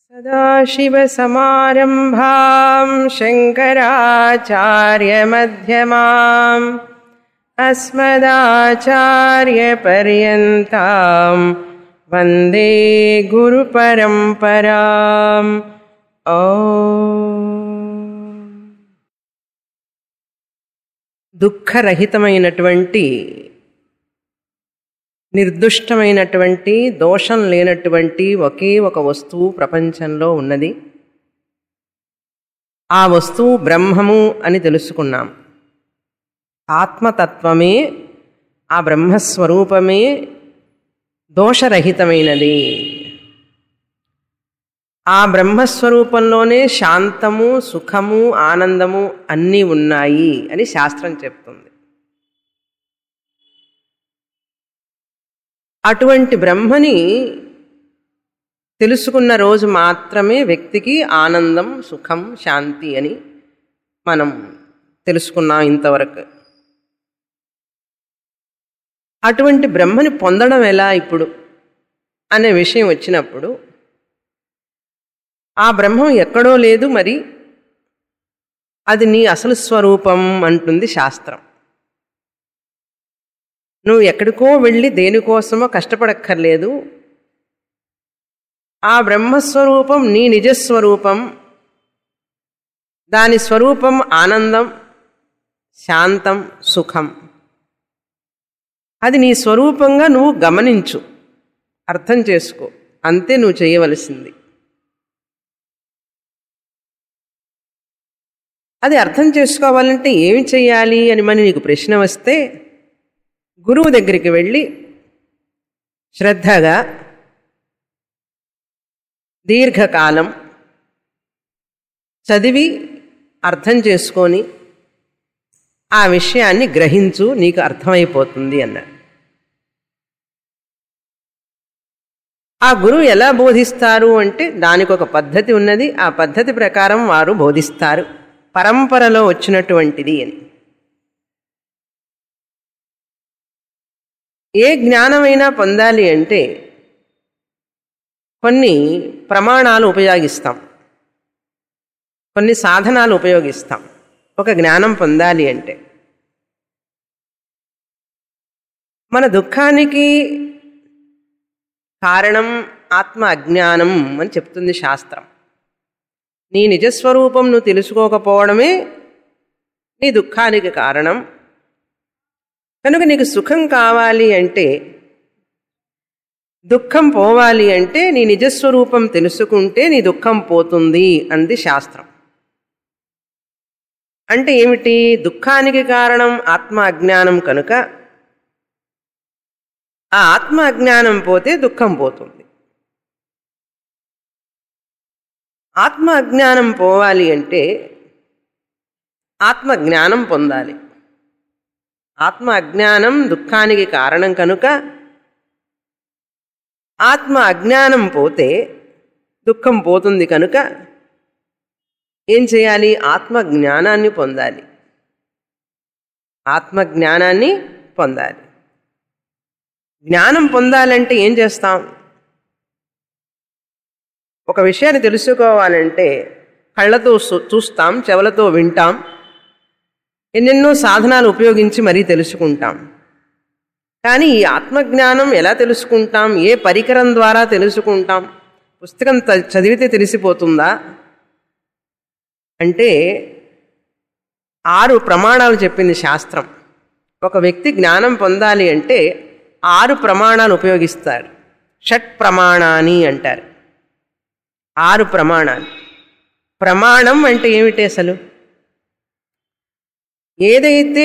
सदाशिवसमारम्भां शङ्कराचार्यमध्यमाम् अस्मदाचार्यपर्यन्तां वन्दे गुरुपरम्पराम्। దుఃఖరహితమైనటువంటి నిర్దుష్టమైనటువంటి దోషం లేనటువంటి ఒకే ఒక వస్తువు ప్రపంచంలో ఉన్నది. ఆ వస్తువు బ్రహ్మము అని తెలుసుకున్నాం. ఆత్మతత్వమే, ఆ బ్రహ్మస్వరూపమే దోషరహితమైనది. ఆ బ్రహ్మస్వరూపంలోనే శాంతము, సుఖము, ఆనందము అన్నీ ఉన్నాయి అని శాస్త్రం చెప్తుంది. అటువంటి బ్రహ్మని తెలుసుకున్న రోజు మాత్రమే వ్యక్తికి ఆనందం, సుఖం, శాంతి అని మనం తెలుసుకున్నాం ఇంతవరకు. అటువంటి బ్రహ్మని పొందడం ఎలా ఇప్పుడు అనే విషయం వచ్చినప్పుడు, ఆ బ్రహ్మం ఎక్కడో లేదు, మరి అది నీ అసలు స్వరూపం అంటుంది శాస్త్రం. నువ్వు ఎక్కడికో వెళ్ళి దేనికోసమో కష్టపడక్కర్లేదు. ఆ బ్రహ్మస్వరూపం నీ నిజస్వరూపం. దాని స్వరూపం ఆనందం, శాంతం, సుఖం. అది నీ స్వరూపంగా నువ్వు గమనించు, అర్థం చేసుకో. అంతే నువ్వు చేయవలసింది. అది అర్థం చేసుకోవాలంటే ఏమి చెయ్యాలి అని మరి నీకు ప్రశ్న వస్తే, గురువు దగ్గరికి వెళ్ళి శ్రద్ధగా దీర్ఘకాలం చదివి అర్థం చేసుకొని ఆ విషయాన్ని గ్రహించు, నీకు అర్థమైపోతుంది అన్నాడు. ఆ గురువు ఎలా బోధిస్తారు అంటే దానికి ఒక పద్ధతి ఉన్నది. ఆ పద్ధతి ప్రకారం వారు బోధిస్తారు. పరంపరలో వచ్చినటువంటిది అని. ఏ జ్ఞానమైనా పొందాలి అంటే కొన్ని ప్రమాణాలు ఉపయోగిస్తాం, కొన్ని సాధనాలు ఉపయోగిస్తాం. ఒక జ్ఞానం పొందాలి అంటే మన దుఃఖానికి కారణం ఆత్మ అజ్ఞానం అని చెప్తుంది శాస్త్రం. నీ నిజస్వరూపం నువ్వు తెలుసుకోకపోవడమే నీ దుఃఖానికి కారణం. కనుక నీకు సుఖం కావాలి అంటే, దుఃఖం పోవాలి అంటే నీ నిజస్వరూపం తెలుసుకుంటే నీ దుఃఖం పోతుంది అంది శాస్త్రం. అంటే ఏమిటి? దుఃఖానికి కారణం ఆత్మ అజ్ఞానం కనుక ఆ ఆత్మ అజ్ఞానం పోతే దుఃఖం పోతుంది. ఆత్మ అజ్ఞానం పోవాలి అంటే ఆత్మ జ్ఞానం పొందాలి. ఆత్మ అజ్ఞానం దుఃఖానికి కారణం కనుక ఆత్మ అజ్ఞానం పోతే దుఃఖం పోతుంది. కనుక ఏం చేయాలి? ఆత్మ జ్ఞానాన్ని పొందాలి. ఆత్మ జ్ఞానాన్ని పొందాలి. జ్ఞానం పొందాలంటే ఏం చేస్తాం? ఒక విషయాన్ని తెలుసుకోవాలంటే కళ్ళతో చూస్తాం, చెవులతో వింటాం, ఎన్నెన్నో సాధనాలు ఉపయోగించి మరీ తెలుసుకుంటాం. కానీ ఈ ఆత్మజ్ఞానం ఎలా తెలుసుకుంటాం? ఏ పరికరం ద్వారా తెలుసుకుంటాం? పుస్తకం చదివితే తెలిసిపోతుందా అంటే 6 ప్రమాణాలు చెప్పింది శాస్త్రం. ఒక వ్యక్తి జ్ఞానం పొందాలి అంటే 6 ప్రమాణాలు ఉపయోగిస్తాడు. షట్ ప్రమాణాని అంటారు. 6 ప్రమాణాలు. ప్రమాణం అంటే ఏమిటి అసలు? ఏదైతే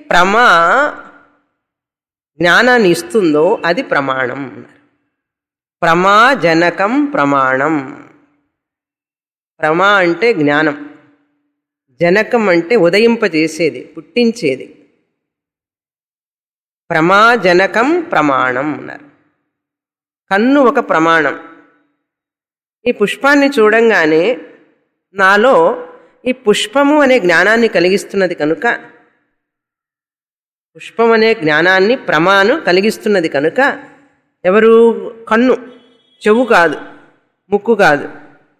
జ్ఞానాన్ని ఇస్తుందో అది ప్రమాణం. ప్రమాజనకం ప్రమాణం. ప్రమా అంటే జ్ఞానం, జనకం అంటే ఉదయింపజేసేది, పుట్టించేది. ప్రమాజనకం ప్రమాణం అన్నారు. కన్ను ఒక ప్రమాణం. ఈ పుష్పాన్ని చూడంగానే నాలో ఈ పుష్పము అనే జ్ఞానాన్ని కలిగిస్తున్నది కనుక, పుష్పం అనే జ్ఞానాన్ని ప్రమాను కలిగిస్తున్నది కనుక ఎవరు? కన్ను, చెవు కాదు, ముక్కు కాదు,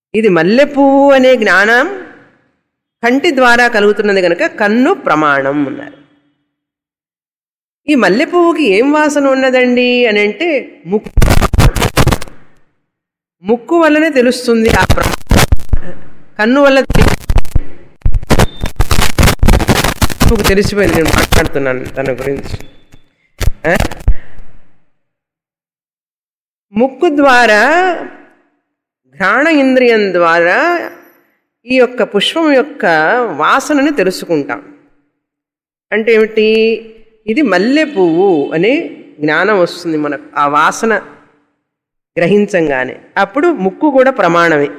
ఇది మల్లెపువ్వు అనే జ్ఞానం కంటి ద్వారా కలుగుతున్నది కనుక కన్ను ప్రమాణం అన్నారు. ఈ మల్లెపువ్వుకి ఏం వాసన ఉన్నదండి అని అంటే ముక్కు వల్లనే తెలుస్తుంది. ఆ కన్ను వల్ల తెలిసిపోయింది. నేను మాట్లాడుతున్నాను తన గురించి. ముక్కు ద్వారా ఘ్రాణ ఇంద్రియం ద్వారా ఈ యొక్క పుష్పం యొక్క వాసనని తెలుసుకుంటాం. అంటే ఏమిటి? ఇది మల్లె పువ్వు అనే జ్ఞానం వస్తుంది మనకు ఆ వాసన గ్రహించంగానే. అప్పుడు ముక్కు కూడా ప్రమాణమే.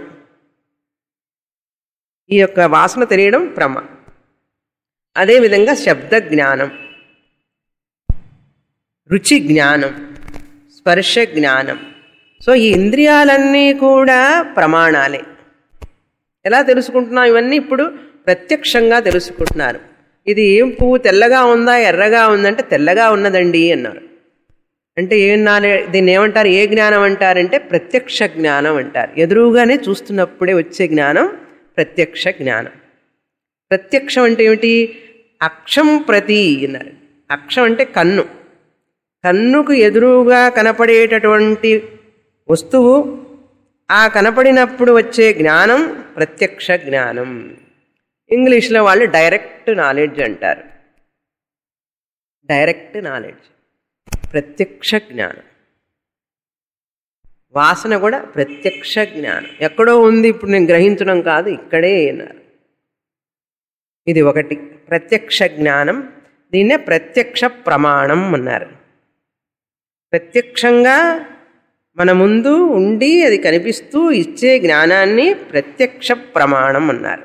ఈ యొక్క వాసన తెలియడం అదేవిధంగా శబ్ద జ్ఞానం, రుచి జ్ఞానం, స్పర్శ జ్ఞానం. సో ఈ ఇంద్రియాలన్నీ కూడా ప్రమాణాలే. ఎలా తెలుసుకుంటున్నాం? ఇవన్నీ ఇప్పుడు ప్రత్యక్షంగా తెలుసుకుంటున్నారు. ఇది ఏం పువ్వు, తెల్లగా ఉందా ఎర్రగా ఉందంటే తెల్లగా ఉన్నదండి అన్నారు. అంటే దీన్ని ఏమంటారు? ఏ జ్ఞానం అంటారంటే ప్రత్యక్ష జ్ఞానం అంటారు. ఎదురుగానే చూస్తున్నప్పుడే వచ్చే జ్ఞానం ప్రత్యక్ష జ్ఞానం. ప్రత్యక్షం అంటే ఏమిటి? అక్షం ప్రతి అన్నారు. అక్షం అంటే కన్ను. కన్నుకు ఎదురుగా కనపడేటటువంటి వస్తువు, ఆ కనపడినప్పుడు వచ్చే జ్ఞానం ప్రత్యక్ష జ్ఞానం. ఇంగ్లీష్లో వాళ్ళు డైరెక్ట్ నాలెడ్జ్ అంటారు. డైరెక్ట్ నాలెడ్జ్, ప్రత్యక్ష జ్ఞానం. వాసన కూడా ప్రత్యక్ష జ్ఞానం. ఎక్కడో ఉంది, ఇప్పుడు నేను గ్రహించడం కాదు, ఇక్కడే అన్నారు. ఇది ఒకటి ప్రత్యక్ష జ్ఞానం. దీన్నే ప్రత్యక్ష ప్రమాణం అన్నారు. ప్రత్యక్షంగా మన ముందు ఉండి అది కనిపిస్తూ ఇచ్చే జ్ఞానాన్ని ప్రత్యక్ష ప్రమాణం అన్నారు.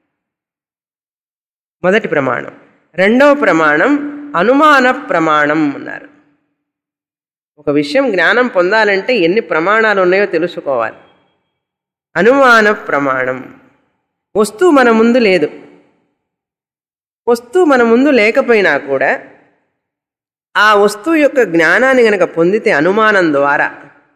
మొదటి ప్రమాణం. రెండవ ప్రమాణం అనుమాన ప్రమాణం అన్నారు. ఒక విషయం జ్ఞానం పొందాలంటే ఎన్ని ప్రమాణాలు ఉన్నాయో తెలుసుకోవాలి. అనుమాన ప్రమాణం. వస్తువు మన ముందు లేదు. వస్తువు మన ముందు లేకపోయినా కూడా ఆ వస్తువు యొక్క జ్ఞానాన్ని గనక పొందితే అనుమానం ద్వారా,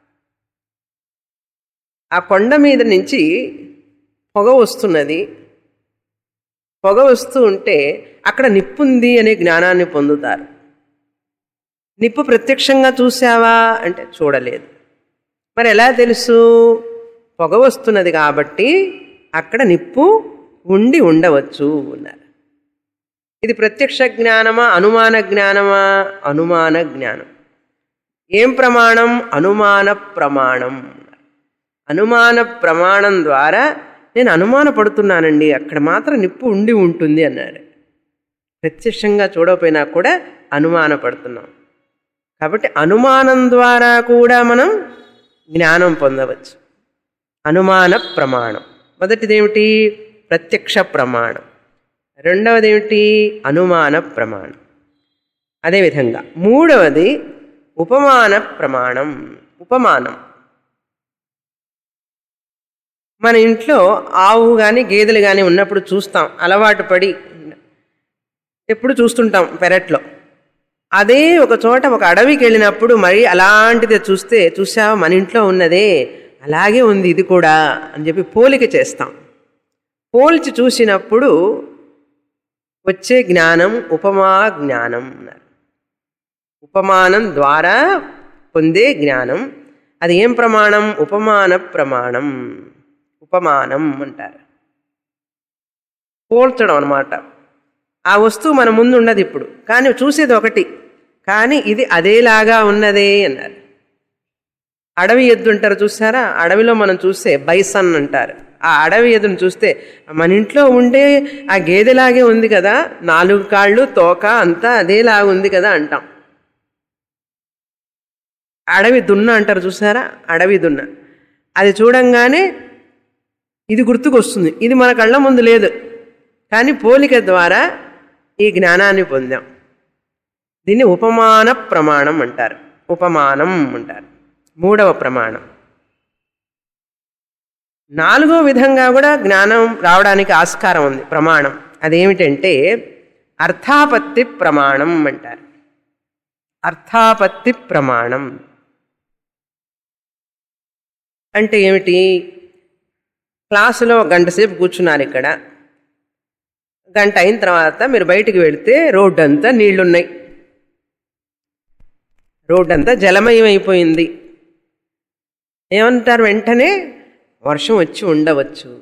ఆ కొండ మీద నుంచి పొగ వస్తున్నది, పొగ వస్తూ ఉంటే అక్కడ నిప్పుంది అనే జ్ఞానాన్ని పొందుతారు. నిప్పు ప్రత్యక్షంగా చూసావా అంటే చూడలేదు. మరి ఎలా తెలుసు? పొగ వస్తున్నది కాబట్టి అక్కడ నిప్పు ఉండి ఉండవచ్చు అన్నారు. ఇది ప్రత్యక్ష జ్ఞానమా అనుమాన జ్ఞానమా? అనుమాన జ్ఞానం. ఏం ప్రమాణం? అనుమాన ప్రమాణం. అనుమాన ప్రమాణం ద్వారా నేను అనుమానపడుతున్నానండి, అక్కడ మాత్రం నిప్పు ఉండి ఉంటుంది అన్నాడు. ప్రత్యక్షంగా చూడకపోయినా కూడా అనుమానపడుతున్నాం. కాబట్టి అనుమానం ద్వారా కూడా మనం జ్ఞానం పొందవచ్చు. అనుమాన ప్రమాణం. మొదటిదేమిటి? ప్రత్యక్ష ప్రమాణం. రెండవదేమిటి? అనుమాన ప్రమాణం. అదేవిధంగా మూడవది ఉపమాన ప్రమాణం. ఉపమానం. మన ఇంట్లో ఆవు కానీ గేదెలు కానీ ఉన్నప్పుడు చూస్తాం, అలవాటు పడి ఎప్పుడు చూస్తుంటాం పెరట్లో. అదే ఒక చోట ఒక అడవికి వెళ్ళినప్పుడు మరి అలాంటిదే చూస్తే, చూసావా మన ఇంట్లో ఉన్నదే అలాగే ఉంది ఇది కూడా అని చెప్పి పోలిక చేస్తాం. పోల్చి చూసినప్పుడు వచ్చే జ్ఞానం ఉపమా జ్ఞానం అన్నారు. ఉపమానం ద్వారా పొందే జ్ఞానం. అది ఏం ప్రమాణం? ఉపమాన ప్రమాణం. ఉపమానం అంటారు. పోల్చడం అన్నమాట. ఆ వస్తువు మన ముందు ఉండదు ఇప్పుడు, కానీ చూసేది ఒకటి, కానీ ఇది అదేలాగా ఉన్నదే అన్నారు. అడవి ఎద్దు అంటారు చూసారా? అడవిలో మనం చూస్తే బైసన్ అంటారు. ఆ అడవి ఎద్దును చూస్తే మన ఇంట్లో ఉండే ఆ గేదెలాగే ఉంది కదా, 4 కాళ్ళు తోక అంతా అదేలాగా ఉంది కదా అంటాం. అడవి దున్న అంటారు చూసారా? అడవి దున్న. అది చూడంగానే ఇది గుర్తుకొస్తుంది. ఇది మన కళ్ళ ముందు లేదు, కానీ పోలిక ద్వారా ఈ జ్ఞానాన్ని పొందాం. దీన్ని ఉపమాన ప్రమాణం అంటారు. ఉపమానం అంటారు. మూడవ ప్రమాణం. నాలుగో విధంగా కూడా జ్ఞానం రావడానికి ఆస్కారం ఉంది ప్రమాణం. అదేమిటంటే అర్థాపత్తి ప్రమాణం అంటారు. అర్థాపత్తి ప్రమాణం అంటే ఏమిటి? క్లాసులో గంట సేపు కూర్చున్నారు ఇక్కడ. గంట అయిన తర్వాత మీరు బయటికి వెళితే రోడ్డు అంతా నీళ్లున్నాయి, రోడ్డు అంతా జలమయం అయిపోయింది. ఏమంటారు వెంటనే? వర్షం వచ్చి ఉండవచ్చు.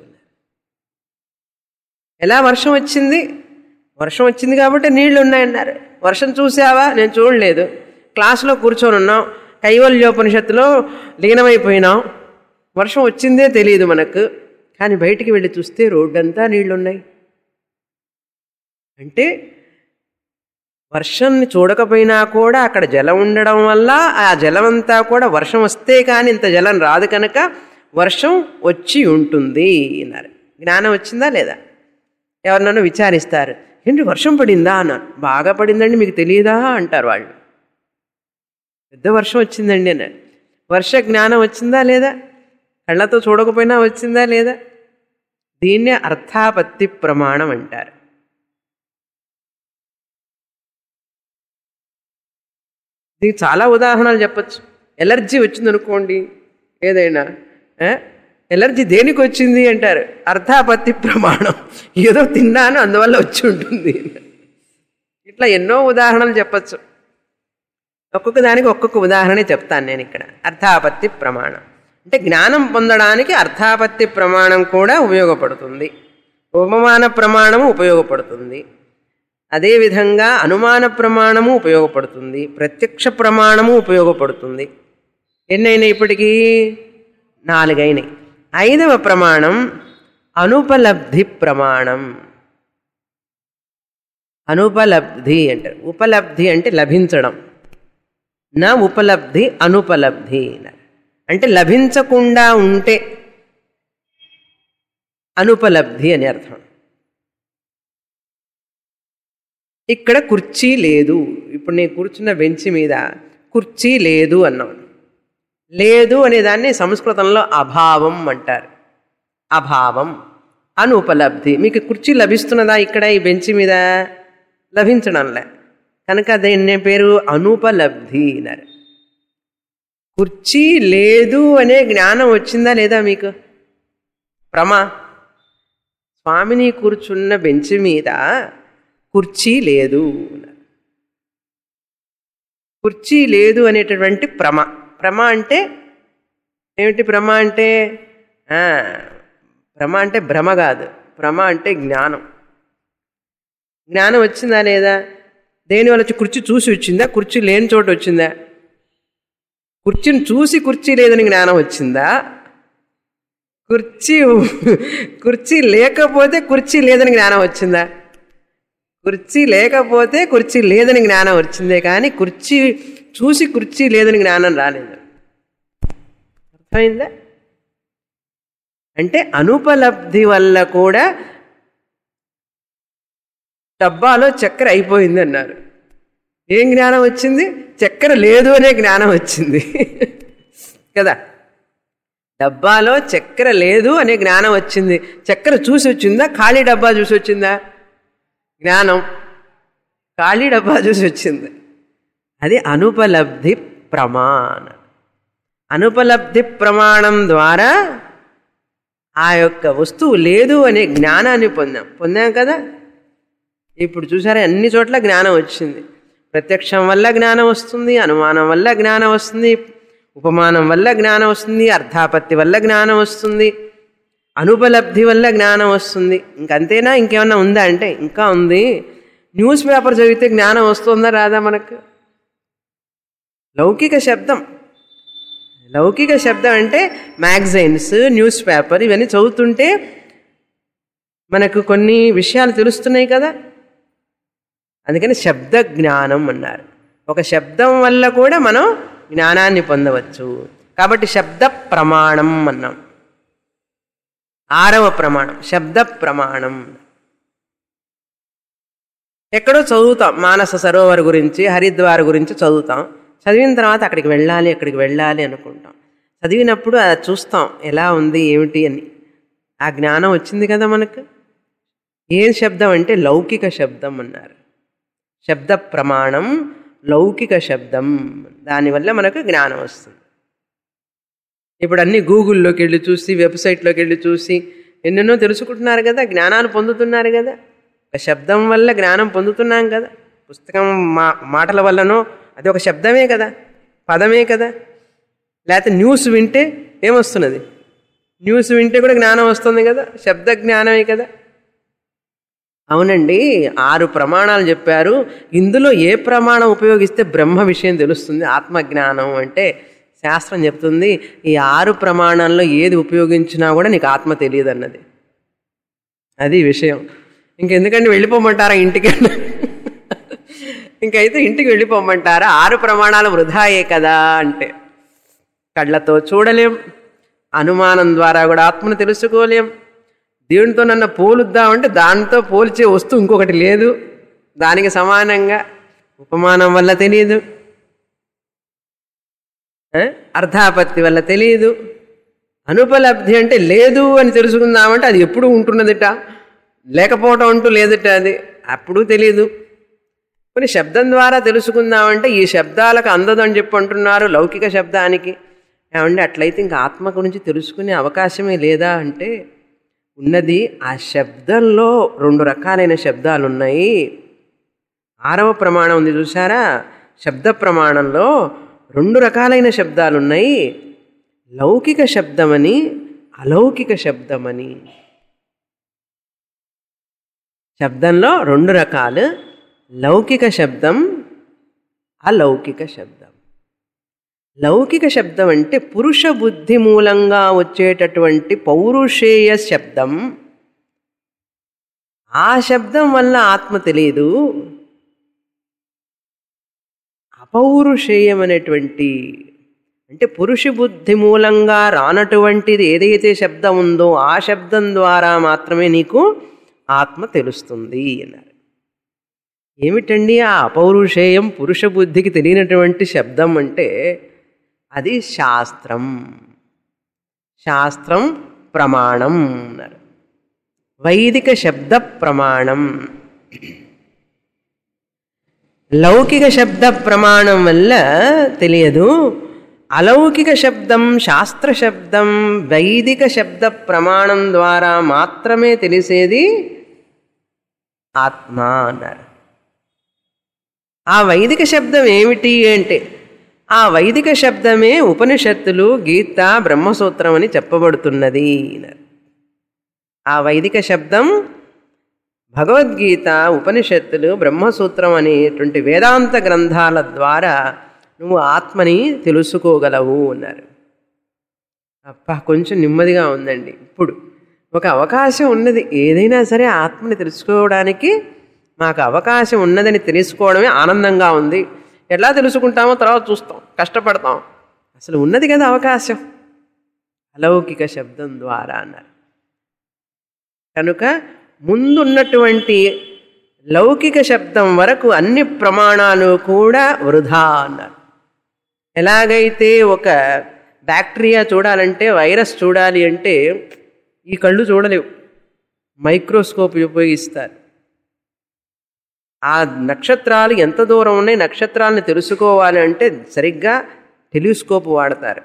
ఎలా వర్షం వచ్చింది? వర్షం వచ్చింది కాబట్టి నీళ్లు ఉన్నాయన్నారు. వర్షం చూసావా? నేను చూడలేదు. క్లాసులో కూర్చొని ఉన్నాం, కైవల్యోపనిషత్తులో లీనమైపోయినాం, వర్షం వచ్చిందే తెలియదు మనకు. కానీ బయటికి వెళ్ళి చూస్తే రోడ్డంతా నీళ్లున్నాయి. అంటే వర్షాన్ని చూడకపోయినా కూడా అక్కడ జలం ఉండడం వల్ల ఆ జలమంతా కూడా వర్షం వస్తే కానీ ఇంత జలం రాదు కనుక వర్షం వచ్చి ఉంటుంది అన్నారు. జ్ఞానం వచ్చిందా లేదా? ఎవరినైనా విచారిస్తారు, ఏంటి వర్షం పడిందా అన్నారు. బాగా పడిందండి, మీకు తెలియదా అంటారు వాళ్ళు. పెద్ద వర్షం వచ్చిందండి అన్నారు. వర్ష జ్ఞానం వచ్చిందా లేదా? కళ్ళతో చూడకపోయినా వచ్చిందా లేదా? దీన్నే అర్థాపత్తి ప్రమాణం అంటారు. దీనికి చాలా ఉదాహరణలు చెప్పచ్చు. ఎలర్జీ వచ్చిందనుకోండి, ఏదైనా ఎలర్జీ దేనికి వచ్చింది అంటారు, అర్థాపత్తి ప్రమాణం, ఏదో తిన్నాను అందువల్ల వచ్చి ఉంటుంది. ఇట్లా ఎన్నో ఉదాహరణలు చెప్పచ్చు. ఒక్కొక్క దానికి ఒక్కొక్క ఉదాహరణ చెప్తాను నేను ఇక్కడ. అర్థాపత్తి ప్రమాణం అంటే జ్ఞానం పొందడానికి అర్థాపత్తి ప్రమాణం కూడా ఉపయోగపడుతుంది, ఉపమాన ప్రమాణము ఉపయోగపడుతుంది, అదేవిధంగా అనుమాన ప్రమాణము ఉపయోగపడుతుంది, ప్రత్యక్ష ప్రమాణము ఉపయోగపడుతుంది. ఎన్నైనా ఇప్పటికీ 4 అయినాయి. 5వ ప్రమాణం అనుపలబ్ధి ప్రమాణం. అనుపలబ్ధి అంటారు. ఉపలబ్ధి అంటే లభించడం, నా ఉపలబ్ధి అనుపలబ్ధి అంటే లభించకుండా ఉంటే అనుపలబ్ధి అని అర్థం. ఇక్కడ కుర్చీ లేదు, ఇప్పుడు నేను కూర్చున్న బెంచ్ మీద కుర్చీ లేదు అన్నాం. లేదు అనేదాన్ని సంస్కృతంలో అభావం అంటారు. అభావం, అనుపలబ్ధి. మీకు కుర్చీ లభిస్తున్నదా ఇక్కడ ఈ బెంచ్ మీద? లభించడంలే కనుక దీని పేరు అనుపలబ్ధి అన్నారు. కుర్చీ లేదు అనే జ్ఞానం వచ్చిందా లేదా మీకు? స్వామిని కూర్చున్న బెంచ్ మీద కుర్చీ లేదు, కుర్చీ లేదు అనేటటువంటి ప్రమ అంటే ఏమిటి? ప్రమ అంటే భ్రమ కాదు, ప్రమ అంటే జ్ఞానం. జ్ఞానం వచ్చిందా లేదా? దేనివల్ల వచ్చి? కుర్చీ చూసి వచ్చిందా? కుర్చీ లేని చోట వచ్చిందా? కుర్చీని చూసి కుర్చీ లేదని జ్ఞానం వచ్చిందా? కుర్చీ లేకపోతే కుర్చీ లేదని జ్ఞానం వచ్చిందా? కుర్చీ లేకపోతే కుర్చీ లేదని జ్ఞానం వచ్చిందే కానీ కుర్చీ చూసి కుర్చీ లేదని జ్ఞానం రాలేదు. అర్థమైందా? అంటే అనుపలబ్ధి వల్ల కూడా డబ్బాలో చక్కెర అయిపోయింది అన్నారు. ఏం జ్ఞానం వచ్చింది? చక్కెర లేదు అనే జ్ఞానం వచ్చింది కదా. డబ్బాలో చక్కెర లేదు అనే జ్ఞానం వచ్చింది. చక్కెర చూసి వచ్చిందా? ఖాళీ డబ్బా చూసి వచ్చిందా? జ్ఞానం ఖాళీ డబ్బా చూసి వచ్చింది. అది అనుపలబ్ధి ప్రమాణం. అనుపలబ్ధి ప్రమాణం ద్వారా ఆ యొక్క వస్తువు లేదు అనే జ్ఞానాన్ని పొందాం కదా. ఇప్పుడు చూసారా, అన్ని చోట్ల జ్ఞానం వచ్చింది. ప్రత్యక్షం వల్ల జ్ఞానం వస్తుంది, అనుమానం వల్ల జ్ఞానం వస్తుంది, ఉపమానం వల్ల జ్ఞానం వస్తుంది, అర్థాపత్తి వల్ల జ్ఞానం వస్తుంది, అనుపలబ్ధి వల్ల జ్ఞానం వస్తుంది. ఇంకంతేనా? ఇంకేమన్నా ఉందా అంటే ఇంకా ఉంది. న్యూస్ పేపర్ చదివితే జ్ఞానం వస్తుందా రాదా మనకు? లౌకిక శబ్దం అంటే మ్యాగజైన్స్, న్యూస్ పేపర్ ఇవన్నీ చదువుతుంటే మనకు కొన్ని విషయాలు తెలుస్తున్నాయి కదా. అందుకని శబ్ద జ్ఞానం అన్నారు. ఒక శబ్దం వల్ల కూడా మనం జ్ఞానాన్ని పొందవచ్చు. కాబట్టి శబ్ద ప్రమాణం అన్నాం. 6వ ప్రమాణం శబ్ద ప్రమాణం. ఎక్కడో చదువుతాం, మానస సరోవర్ గురించి, హరిద్వార్ గురించి చదువుతాం. చదివిన తర్వాత అక్కడికి వెళ్ళాలి అనుకుంటాం. చదివినప్పుడు అది చూస్తాం ఎలా ఉంది ఏమిటి అని. ఆ జ్ఞానం వచ్చింది కదా మనకు. ఏం శబ్దం అంటే లౌకిక శబ్దం అన్నారు. శబ్ద ప్రమాణం లౌకిక శబ్దం, దానివల్ల మనకు జ్ఞానం వస్తుంది. ఇప్పుడు అన్నీ గూగుల్లోకి వెళ్ళి చూసి, వెబ్సైట్లోకి వెళ్ళి చూసి ఎన్నెన్నో తెలుసుకుంటున్నారు కదా, జ్ఞానాలు పొందుతున్నారు కదా. ఒక శబ్దం వల్ల జ్ఞానం పొందుతున్నాం కదా. పుస్తకం మాటల వల్లనో అది ఒక శబ్దమే కదా, పదమే కదా. లేకపోతే న్యూస్ వింటే ఏమొస్తున్నది? న్యూస్ వింటే కూడా జ్ఞానం వస్తుంది కదా, శబ్ద జ్ఞానమే కదా. అవునండి, 6 ప్రమాణాలు చెప్పారు. ఇందులో ఏ ప్రమాణం ఉపయోగిస్తే బ్రహ్మ విషయం తెలుస్తుంది, ఆత్మజ్ఞానం అంటే శాస్త్రం చెప్తుంది ఈ 6 ప్రమాణాల్లో ఏది ఉపయోగించినా కూడా నీకు ఆత్మ తెలియదు అన్నది. అది విషయం. ఇంకెందుకంటే వెళ్ళిపోమంటారా ఇంటికి? ఇంకైతే ఇంటికి వెళ్ళిపోమంటారా? 6 ప్రమాణాలు వృధాయే కదా అంటే కళ్ళతో చూడలేం, అనుమానం ద్వారా కూడా ఆత్మను తెలుసుకోలేం. దేవునితో నన్ను పోలుద్దామంటే దానితో పోల్చే వస్తువు ఇంకొకటి లేదు, దానికి సమానంగా ఉపమానం వల్ల తెలియదు, అర్థాపత్తి వల్ల తెలియదు. అనుపలబ్ధి అంటే లేదు అని తెలుసుకుందామంటే అది ఎప్పుడు ఉంటున్నదిట, లేకపోవటం అంటూ లేదట, అది అప్పుడు తెలియదు. కొన్ని శబ్దం ద్వారా తెలుసుకుందామంటే ఈ శబ్దాలకు అందదని చెప్పి అంటున్నారు లౌకిక శబ్దానికి. ఏమంటే అట్లయితే ఇంకా ఆత్మ గురించి తెలుసుకునే అవకాశమే లేదా అంటే ఉన్నది. ఆ శబ్దంలో 2 రకాలైన శబ్దాలు ఉన్నాయి. 6వ ప్రమాణం ఉంది చూసారా, శబ్ద ప్రమాణంలో 2 రకాలైన శబ్దాలు ఉన్నాయి, లౌకిక శబ్దమని అలౌకిక శబ్దమని. శబ్దంలో 2 రకాలు, లౌకిక శబ్దం, అలౌకిక శబ్దం. లౌకిక శబ్దం అంటే పురుష బుద్ధి మూలంగా వచ్చేటటువంటి పౌరుషేయ శబ్దం. ఆ శబ్దం వల్ల ఆత్మ తెలియదు. అపౌరుషేయం అనేటువంటి అంటే పురుష బుద్ధి మూలంగా రానటువంటిది ఏదైతే శబ్దం ఉందో ఆ శబ్దం ద్వారా మాత్రమే నీకు ఆత్మ తెలుస్తుంది అన్నారు. ఏమిటండి ఆ అపౌరుషేయం, పురుష బుద్ధికి తెలియనటువంటి శబ్దం అంటే అది శాస్త్రం. శాస్త్రం ప్రమాణం అన్నారు. వైదిక శబ్ద ప్రమాణం. లౌకిక శబ్ద ప్రమాణం వల్ల తెలియదు. అలౌకిక శబ్దం, శాస్త్ర శబ్దం, వైదిక శబ్ద ప్రమాణం ద్వారా మాత్రమే తెలిసేది ఆత్మ అన్నారు. ఆ వైదిక శబ్దం ఏమిటి అంటే ఆ వైదిక శబ్దమే ఉపనిషత్తులు, గీత, బ్రహ్మసూత్రం అని చెప్పబడుతున్నది. ఆ వైదిక శబ్దం భగవద్గీత, ఉపనిషత్తులు, బ్రహ్మసూత్రం అనేటువంటి వేదాంత గ్రంథాల ద్వారా నువ్వు ఆత్మని తెలుసుకోగలవు అన్నారు. అబ్బా, కొంచెం నెమ్మదిగా ఉందండి. ఇప్పుడు ఒక అవకాశం ఉన్నది, ఏదైనా సరే ఆత్మని తెలుసుకోవడానికి మాకు అవకాశం ఉన్నదని తెలుసుకోవడమే ఆనందంగా ఉంది. ఎలా తెలుసుకుంటామో తర్వాత చూస్తాం, కష్టపడతాం. అసలు ఉన్నది కదా అవకాశం, అలౌకిక శబ్దం ద్వారా అన్నారు. కనుక ముందున్నటువంటి లౌకిక శబ్దం వరకు అన్ని ప్రమాణాలు కూడా వృధా అన్నారు. ఎలాగైతే ఒక బ్యాక్టీరియా చూడాలంటే, వైరస్ చూడాలి అంటే ఈ కళ్ళు చూడలేవు, మైక్రోస్కోప్ ఉపయోగిస్తారు. ఆ నక్షత్రాలు ఎంత దూరం ఉన్నాయి, నక్షత్రాలను తెలుసుకోవాలి అంటే సరిగ్గా టెలిస్కోప్ వాడతారు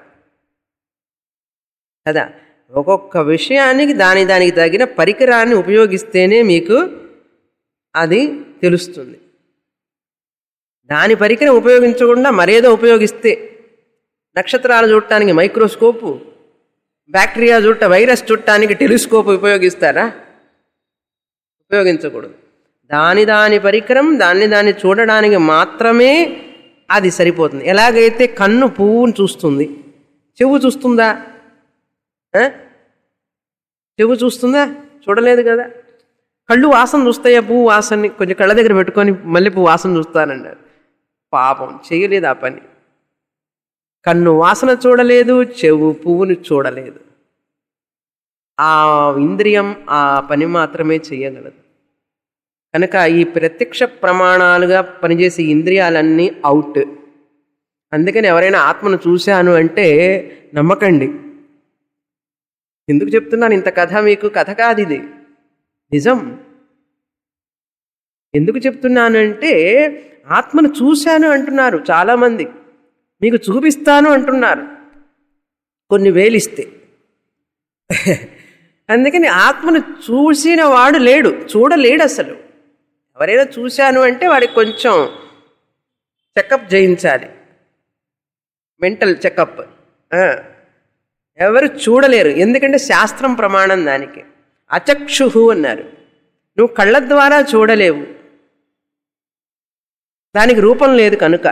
కదా. ఒక్కొక్క విషయానికి దానికి తగిన పరికరాన్ని ఉపయోగిస్తేనే మీకు అది తెలుస్తుంది. దాని పరికరం ఉపయోగించకుండా మరేదో ఉపయోగిస్తే, నక్షత్రాలు చూడటానికి మైక్రోస్కోపు, బ్యాక్టీరియా వైరస్ చూడటానికి టెలిస్కోప్ ఉపయోగిస్తారా? ఉపయోగించకూడదు. దాని పరికరం దాన్ని చూడడానికి మాత్రమే అది సరిపోతుంది. ఎలాగైతే కన్ను పువ్వును చూస్తుంది, చెవు చూస్తుందా? చెవు చూస్తుందా? చూడలేదు కదా. కళ్ళు వాసన చూస్తాయా? పువ్వు వాసనని కొంచెం కళ్ళ దగ్గర పెట్టుకొని మళ్ళీ పువ్వు వాసన చూస్తానన్నారు. పాపం చేయలేదు ఆ పని. కన్ను వాసన చూడలేదు, చెవు పువ్వుని చూడలేదు. ఆ ఇంద్రియం ఆ పని మాత్రమే చేయగలదు. కనుక ఈ ప్రత్యక్ష ప్రమాణాలుగా పనిచేసే ఇంద్రియాలన్నీ అవుట్. అందుకని ఎవరైనా ఆత్మను చూశాను అంటే నమ్మకండి. ఎందుకు చెప్తున్నాను ఇంత కథ మీకు? కథ కాదు ఇది, నిజం. ఎందుకు చెప్తున్నాను అంటే ఆత్మను చూశాను అంటున్నారు చాలామంది, మీకు చూపిస్తాను అంటున్నారు కొన్ని వేలిస్తే. అందుకని ఆత్మను చూసిన వాడు లేడు, చూడలేడు అసలు. ఎవరైనా చూశాను అంటే వాడికి కొంచెం చెకప్ చేయించాలి, మెంటల్ చెకప్. ఎవరు చూడలేరు, ఎందుకంటే శాస్త్రం ప్రమాణం దానికి. అచక్షుహు అన్నారు, నువ్వు కళ్ళ ద్వారా చూడలేవు, దానికి రూపం లేదు కనుక.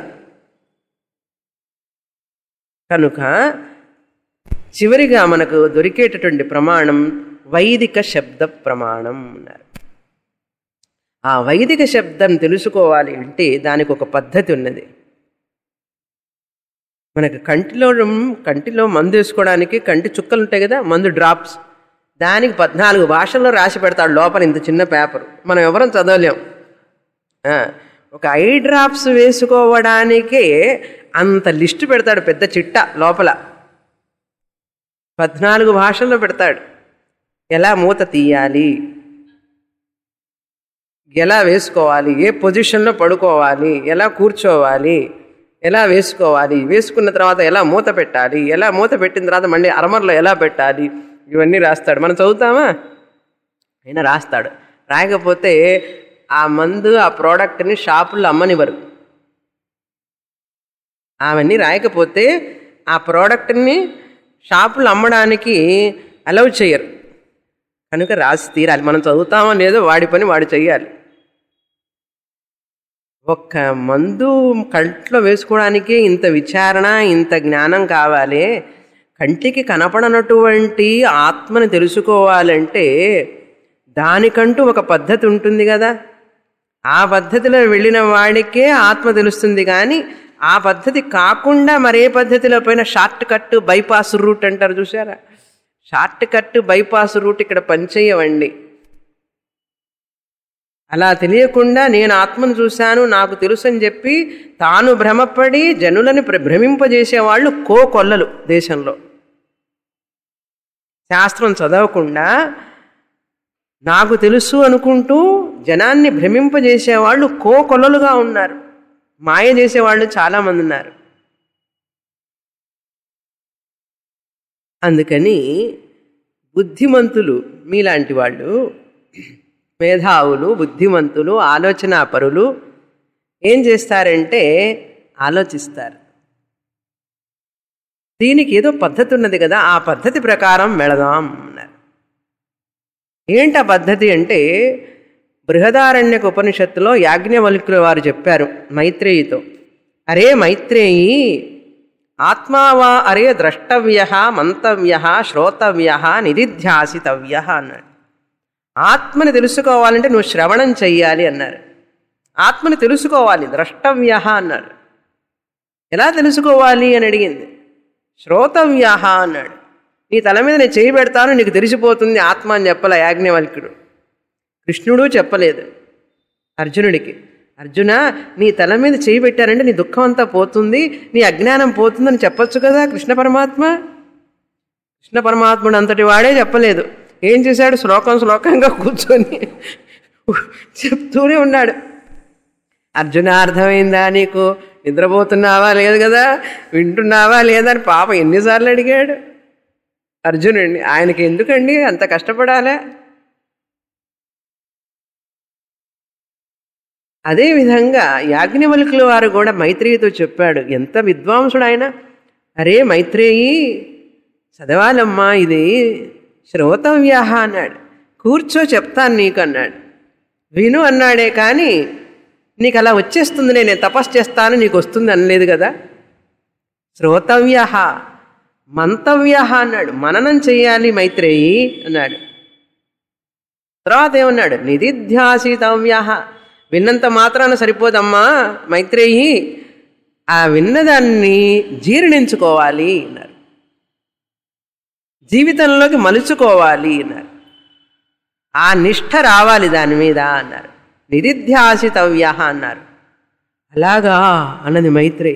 చివరిగా మనకు దొరికేటటువంటి ప్రమాణం వైదిక శబ్ద ప్రమాణం అన్నారు. ఆ వైదిక శబ్దం తెలుసుకోవాలి అంటే దానికి ఒక పద్ధతి ఉన్నది. మనకు కంటిలో మందు వేసుకోవడానికి కంటి చుక్కలు ఉంటాయి కదా, మందు డ్రాప్స్, దానికి 14 భాషల్లో రాసి పెడతాడు లోపల, ఇంత చిన్న పేపర్, మనం ఎవరం చదవలేం. ఒక ఐ డ్రాప్స్ వేసుకోవడానికే అంత లిస్టు పెడతాడు, పెద్ద చిట్ట లోపల 14 భాషల్లో పెడతాడు. ఎలా మూత తీయాలి, ఎలా వేసుకోవాలి, ఏ పొజిషన్లో పడుకోవాలి, ఎలా కూర్చోవాలి, ఎలా వేసుకోవాలి, వేసుకున్న తర్వాత ఎలా మూత పెట్టాలి, ఎలా మూత పెట్టిన తర్వాత మళ్ళీ అరమరలో ఎలా పెట్టాలి, ఇవన్నీ రాస్తాడు. మనం చదువుతామా? అయినా రాస్తాడు. రాయకపోతే ఆ మందు ఆ ప్రోడక్ట్ని షాపుల్లో అమ్మనివ్వరు. అవన్నీ రాయకపోతే ఆ ప్రోడక్ట్ని షాపులు అమ్మడానికి అలౌ చేయరు. కనుక రాసి తీరాలి. మనం చదువుతామో లేదో వాడి పని వాడు చెయ్యాలి. ఒక్క మందు కంట్లో వేసుకోవడానికే ఇంత విచారణ, ఇంత జ్ఞానం కావాలి. కంటికి కనపడనటువంటి ఆత్మని తెలుసుకోవాలంటే దానికంటూ ఒక పద్ధతి ఉంటుంది కదా. ఆ పద్ధతిలో వెళ్ళిన వాడికే ఆత్మ తెలుస్తుంది. కానీ ఆ పద్ధతి కాకుండా మరే పద్ధతిలో పైన షార్ట్ కట్ బైపాస్ రూట్ అంటారు చూసారా, షార్ట్ కట్ బైపాస్ రూట్ ఇక్కడ పనిచేయవండి. అలా తెలియకుండా నేను ఆత్మను చూశాను, నాకు తెలుసు అని చెప్పి తాను భ్రమపడి జనులని భ్రమింపజేసేవాళ్ళు కోకొల్లలు దేశంలో. శాస్త్రం చదవకుండా నాకు తెలుసు అనుకుంటూ జనాన్ని భ్రమింపజేసేవాళ్ళు కోకొల్లలుగా ఉన్నారు. మాయ చేసేవాళ్ళు చాలామంది ఉన్నారు. అందుకని బుద్ధిమంతులు మీలాంటి వాళ్ళు, మేధావులు, బుద్ధిమంతులు, ఆలోచనాపరులు ఏం చేస్తారంటే ఆలోచిస్తారు. దీనికి ఏదో పద్ధతి ఉన్నది కదా, ఆ పద్ధతి ప్రకారం వెళదాం అన్నారు. ఏంటి ఆ పద్ధతి అంటే, బృహదారణ్యక ఉపనిషత్తులో యాజ్ఞవల్క్యుల వారు చెప్పారు మైత్రేయితో, అరే మైత్రేయి, ఆత్మావా అరే ద్రష్టవ్య, మంతవ్య, శ్రోతవ్య, నిధిధ్యాసితవ్య అన్నాడు. ఆత్మని తెలుసుకోవాలంటే నువ్వు శ్రవణం చెయ్యాలి అన్నారు. ఆత్మని తెలుసుకోవాలి, ద్రష్టవ్య అన్నారు. ఎలా తెలుసుకోవాలి అని అడిగింది. శ్రోతవ్య అన్నాడు. నీ తల మీద నేను చేయి పెడతాను, నీకు తెలిసిపోతుంది ఆత్మ అని చెప్పలే యాజ్ఞవల్క్యుడు. కృష్ణుడు చెప్పలేదు అర్జునుడికి, అర్జున నీ తల మీద చేయి పెట్టారంటే నీ దుఃఖం అంతా పోతుంది, నీ అజ్ఞానం పోతుందని చెప్పొచ్చు కదా కృష్ణ పరమాత్మ. కృష్ణ పరమాత్ముడు అంతటి వాడే చెప్పలేదు. ఏం చేశాడు? శ్లోకంగా కూర్చొని చెప్తూనే ఉన్నాడు. అర్జున అర్థమైందా నీకు? నిద్రపోతున్నావా లేదు కదా, వింటున్నావా లేదా అని పాపం ఎన్నిసార్లు అడిగాడు అర్జునుడిని. ఆయనకి ఎందుకండి అంత కష్టపడాలా? అదేవిధంగా యాజ్ఞవల్కుల వారు కూడా మైత్రేయితో చెప్పాడు. ఎంత విద్వాంసుడు ఆయన! అరే మైత్రేయి, చదవాలమ్మా, ఇది శ్రోతవ్య అన్నాడు. కూర్చో చెప్తాను నీకు అన్నాడు. విను అన్నాడే కానీ నీకు అలా వచ్చేస్తుంది, నేను తపస్సు చేస్తాను నీకు వస్తుంది అనలేదు కదా. శ్రోతవ్య, మంతవ్య అన్నాడు. మననం చెయ్యాలి మైత్రేయి అన్నాడు. తర్వాత ఏమన్నాడు? నిధిధ్యాసితవ్య, విన్నంత మాత్రాన సరిపోదమ్మా మైత్రేయి, ఆ విన్నదాన్ని జీర్ణించుకోవాలి అన్నారు. జీవితంలోకి మలుచుకోవాలి అన్నారు. ఆ నిష్ఠ రావాలి దాని మీద అన్నారు. నిధిధ్యాసితవ్య అన్నారు. అలాగా అన్నది మైత్రేయి.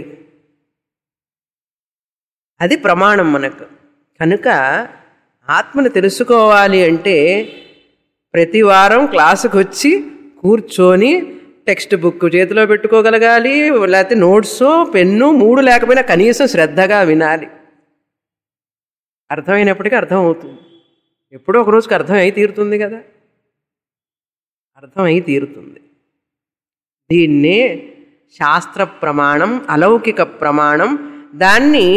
అది ప్రమాణం మనకు. కనుక ఆత్మను తెలుసుకోవాలి అంటే ప్రతి వారం క్లాసుకు వచ్చి కూర్చొని టెక్స్ట్ బుక్ చేతిలో పెట్టుకోగలగాలి, లేకపోతే నోట్స్, పెన్ను 3 లేకపోయినా కనీసం శ్రద్ధగా వినాలి. అర్థమైనప్పటికీ అర్థమవుతుంది. ఎప్పుడో ఒక రోజుకి అర్థమై తీరుతుంది కదా, అర్థమై తీరుతుంది. దీన్నే శాస్త్ర ప్రమాణం, అలౌకిక ప్రమాణం. దాన్ని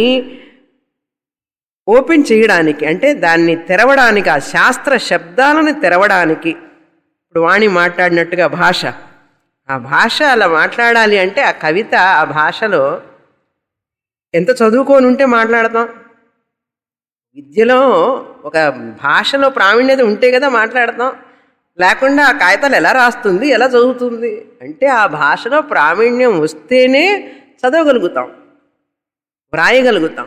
ఓపెన్ చేయడానికి అంటే దాన్ని తెరవడానికి, ఆ శాస్త్ర శబ్దాలను తెరవడానికి, ఇప్పుడు వాణి మాట్లాడినట్టుగా భాష, ఆ భాష అలా మాట్లాడాలి అంటే ఆ కవిత ఆ భాషలో ఎంత చదువుకొని ఉంటే మాట్లాడతాం. విద్యలో ఒక భాషలో ప్రావీణ్యత ఉంటే కదా మాట్లాడతాం. లేకుండా ఆ కాగితాలు ఎలా రాస్తుంది, ఎలా చదువుతుంది అంటే ఆ భాషలో ప్రావీణ్యం వస్తేనే చదవగలుగుతాం, వ్రాయగలుగుతాం.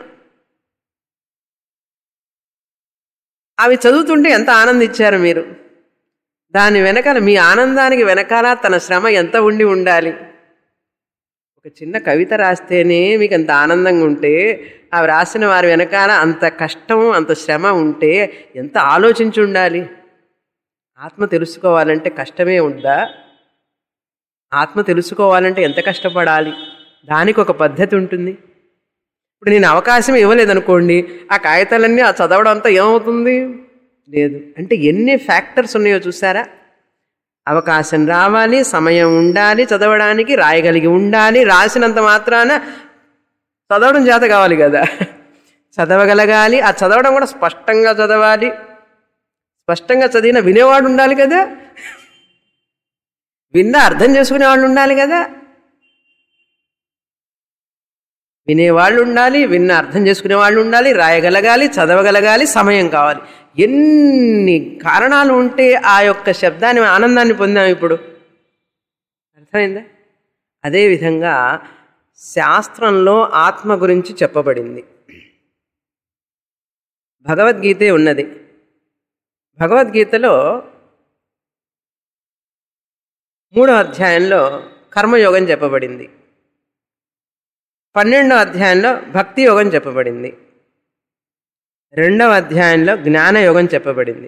అవి చదువుతుంటే ఎంత ఆనందించారు మీరు. దాని వెనకాల, మీ ఆనందానికి వెనకాల తన శ్రమ ఎంత ఉండి ఉండాలి. ఒక చిన్న కవిత రాస్తేనే మీకు అంత ఆనందంగా ఉంటే, అవి రాసిన వారి వెనకాల అంత కష్టం, అంత శ్రమ ఉంటే ఎంత ఆలోచించి ఉండాలి. ఆత్మ తెలుసుకోవాలంటే కష్టమే ఉందా? ఆత్మ తెలుసుకోవాలంటే ఎంత కష్టపడాలి? దానికి ఒక పద్ధతి ఉంటుంది. ఇప్పుడు నేను అవకాశం ఇవ్వలేదనుకోండి, ఆ కాగితాలన్నీ ఆ చదవడం అంతా ఏమవుతుంది? లేదు. అంటే ఎన్ని ఫ్యాక్టర్స్ ఉన్నాయో చూసారా? అవకాశం రావాలి, సమయం ఉండాలి చదవడానికి, రాయగలిగి ఉండాలి, రాసినంత మాత్రాన చదవడం చేత కావాలి కదా, చదవగలగాలి. ఆ చదవడం కూడా స్పష్టంగా చదవాలి, స్పష్టంగా చదివిన వినేవాడు ఉండాలి కదా, విన్నా అర్థం చేసుకునే వాళ్ళు ఉండాలి కదా. వినేవాళ్ళు ఉండాలి, విన్న అర్థం చేసుకునే వాళ్ళు ఉండాలి, రాయగలగాలి, చదవగలగాలి, సమయం కావాలి. ఎన్ని కారణాలు ఉంటే ఆ యొక్క శబ్దాన్ని, ఆనందాన్ని పొందాం. ఇప్పుడు అర్థమైందా? అదేవిధంగా శాస్త్రంలో ఆత్మ గురించి చెప్పబడింది. భగవద్గీతే ఉన్నది. భగవద్గీతలో 3వ అధ్యాయంలో కర్మయోగం చెప్పబడింది. 12వ అధ్యాయంలో భక్తి యోగం చెప్పబడింది. 2వ అధ్యాయంలో జ్ఞానయోగం చెప్పబడింది.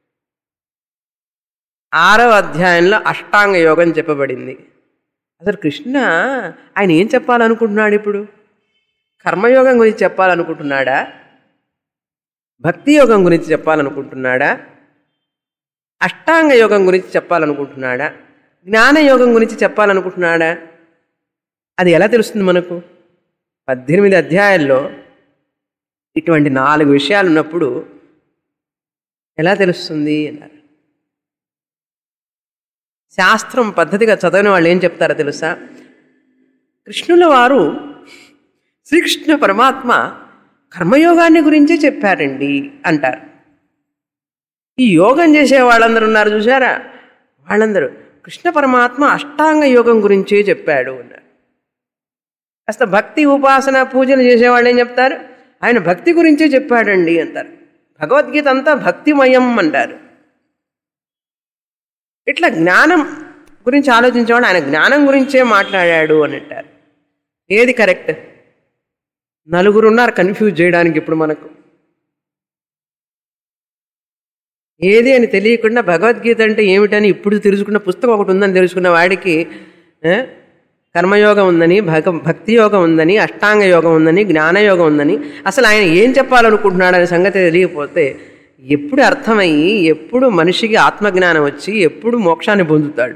6వ అధ్యాయంలో అష్టాంగ యోగం చెప్పబడింది. అసలు కృష్ణ ఆయన ఏం చెప్పాలనుకుంటున్నాడు? ఇప్పుడు కర్మయోగం గురించి చెప్పాలనుకుంటున్నాడా? భక్తి యోగం గురించి చెప్పాలనుకుంటున్నాడా? అష్టాంగ యోగం గురించి చెప్పాలనుకుంటున్నాడా? జ్ఞానయోగం గురించి చెప్పాలనుకుంటున్నాడా? అది ఎలా తెలుస్తుంది మనకు? 18 అధ్యాయాల్లో ఇటువంటి 4 విషయాలు ఉన్నప్పుడు ఎలా తెలుస్తుంది అన్నారు. శాస్త్రం పద్ధతిగా చదవని వాళ్ళు ఏం చెప్తారో తెలుసా? కృష్ణుల వారు, శ్రీకృష్ణ పరమాత్మ కర్మయోగాన్ని గురించే చెప్పారండి అంటారు. ఈ యోగం చేసే వాళ్ళందరూ ఉన్నారు చూసారా, వాళ్ళందరూ కృష్ణ పరమాత్మ అష్టాంగ యోగం గురించే చెప్పాడు అన్నారు. కాస్త భక్తి ఉపాసన పూజలు చేసేవాళ్ళు ఏం చెప్తారు? ఆయన భక్తి గురించే చెప్పాడండి అంటారు. భగవద్గీత అంతా భక్తిమయం అంటారు. ఇట్లా జ్ఞానం గురించి ఆలోచించేవాడు ఆయన జ్ఞానం గురించే మాట్లాడాడు అని అంటారు. ఏది కరెక్ట్? నలుగురు ఉన్నారు కన్ఫ్యూజ్ చేయడానికి. ఇప్పుడు మనకు ఏది అని తెలియకుండా భగవద్గీత అంటే ఏమిటని ఇప్పుడు తెలుసుకున్న పుస్తకం ఒకటి ఉందని తెలుసుకున్న వాడికి కర్మయోగం ఉందని, భక్తి యోగం ఉందని, అష్టాంగ యోగం ఉందని, జ్ఞానయోగం ఉందని, అసలు ఆయన ఏం చెప్పాలనుకుంటున్నాడు అనే సంగతి తెలియకపోతే ఎప్పుడు అర్థమయ్యి, ఎప్పుడు మనిషికి ఆత్మజ్ఞానం వచ్చి, ఎప్పుడు మోక్షాన్ని పొందుతాడు?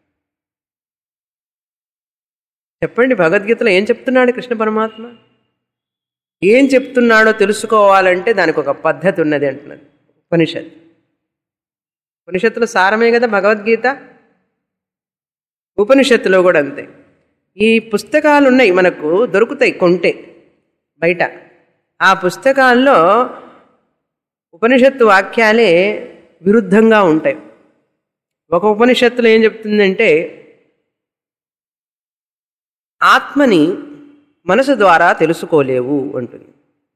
చెప్పండి, భగవద్గీతలో ఏం చెప్తున్నాడు కృష్ణ పరమాత్మ? ఏం చెప్తున్నాడో తెలుసుకోవాలంటే దానికి ఒక పద్ధతి ఉన్నది అంటున్నది ఉపనిషత్. ఉపనిషత్తులో సారమే కదా భగవద్గీత. ఉపనిషత్తులో కూడా అంతే. ఈ పుస్తకాలు ఉన్నాయి, మనకు దొరుకుతాయి కొంటే బయట. ఆ పుస్తకాల్లో ఉపనిషత్తు వాక్యాలే విరుద్ధంగా ఉంటాయి. ఒక ఉపనిషత్తులో ఏం చెప్తుందంటే ఆత్మని మనసు ద్వారా తెలుసుకోలేవు అంటుంది.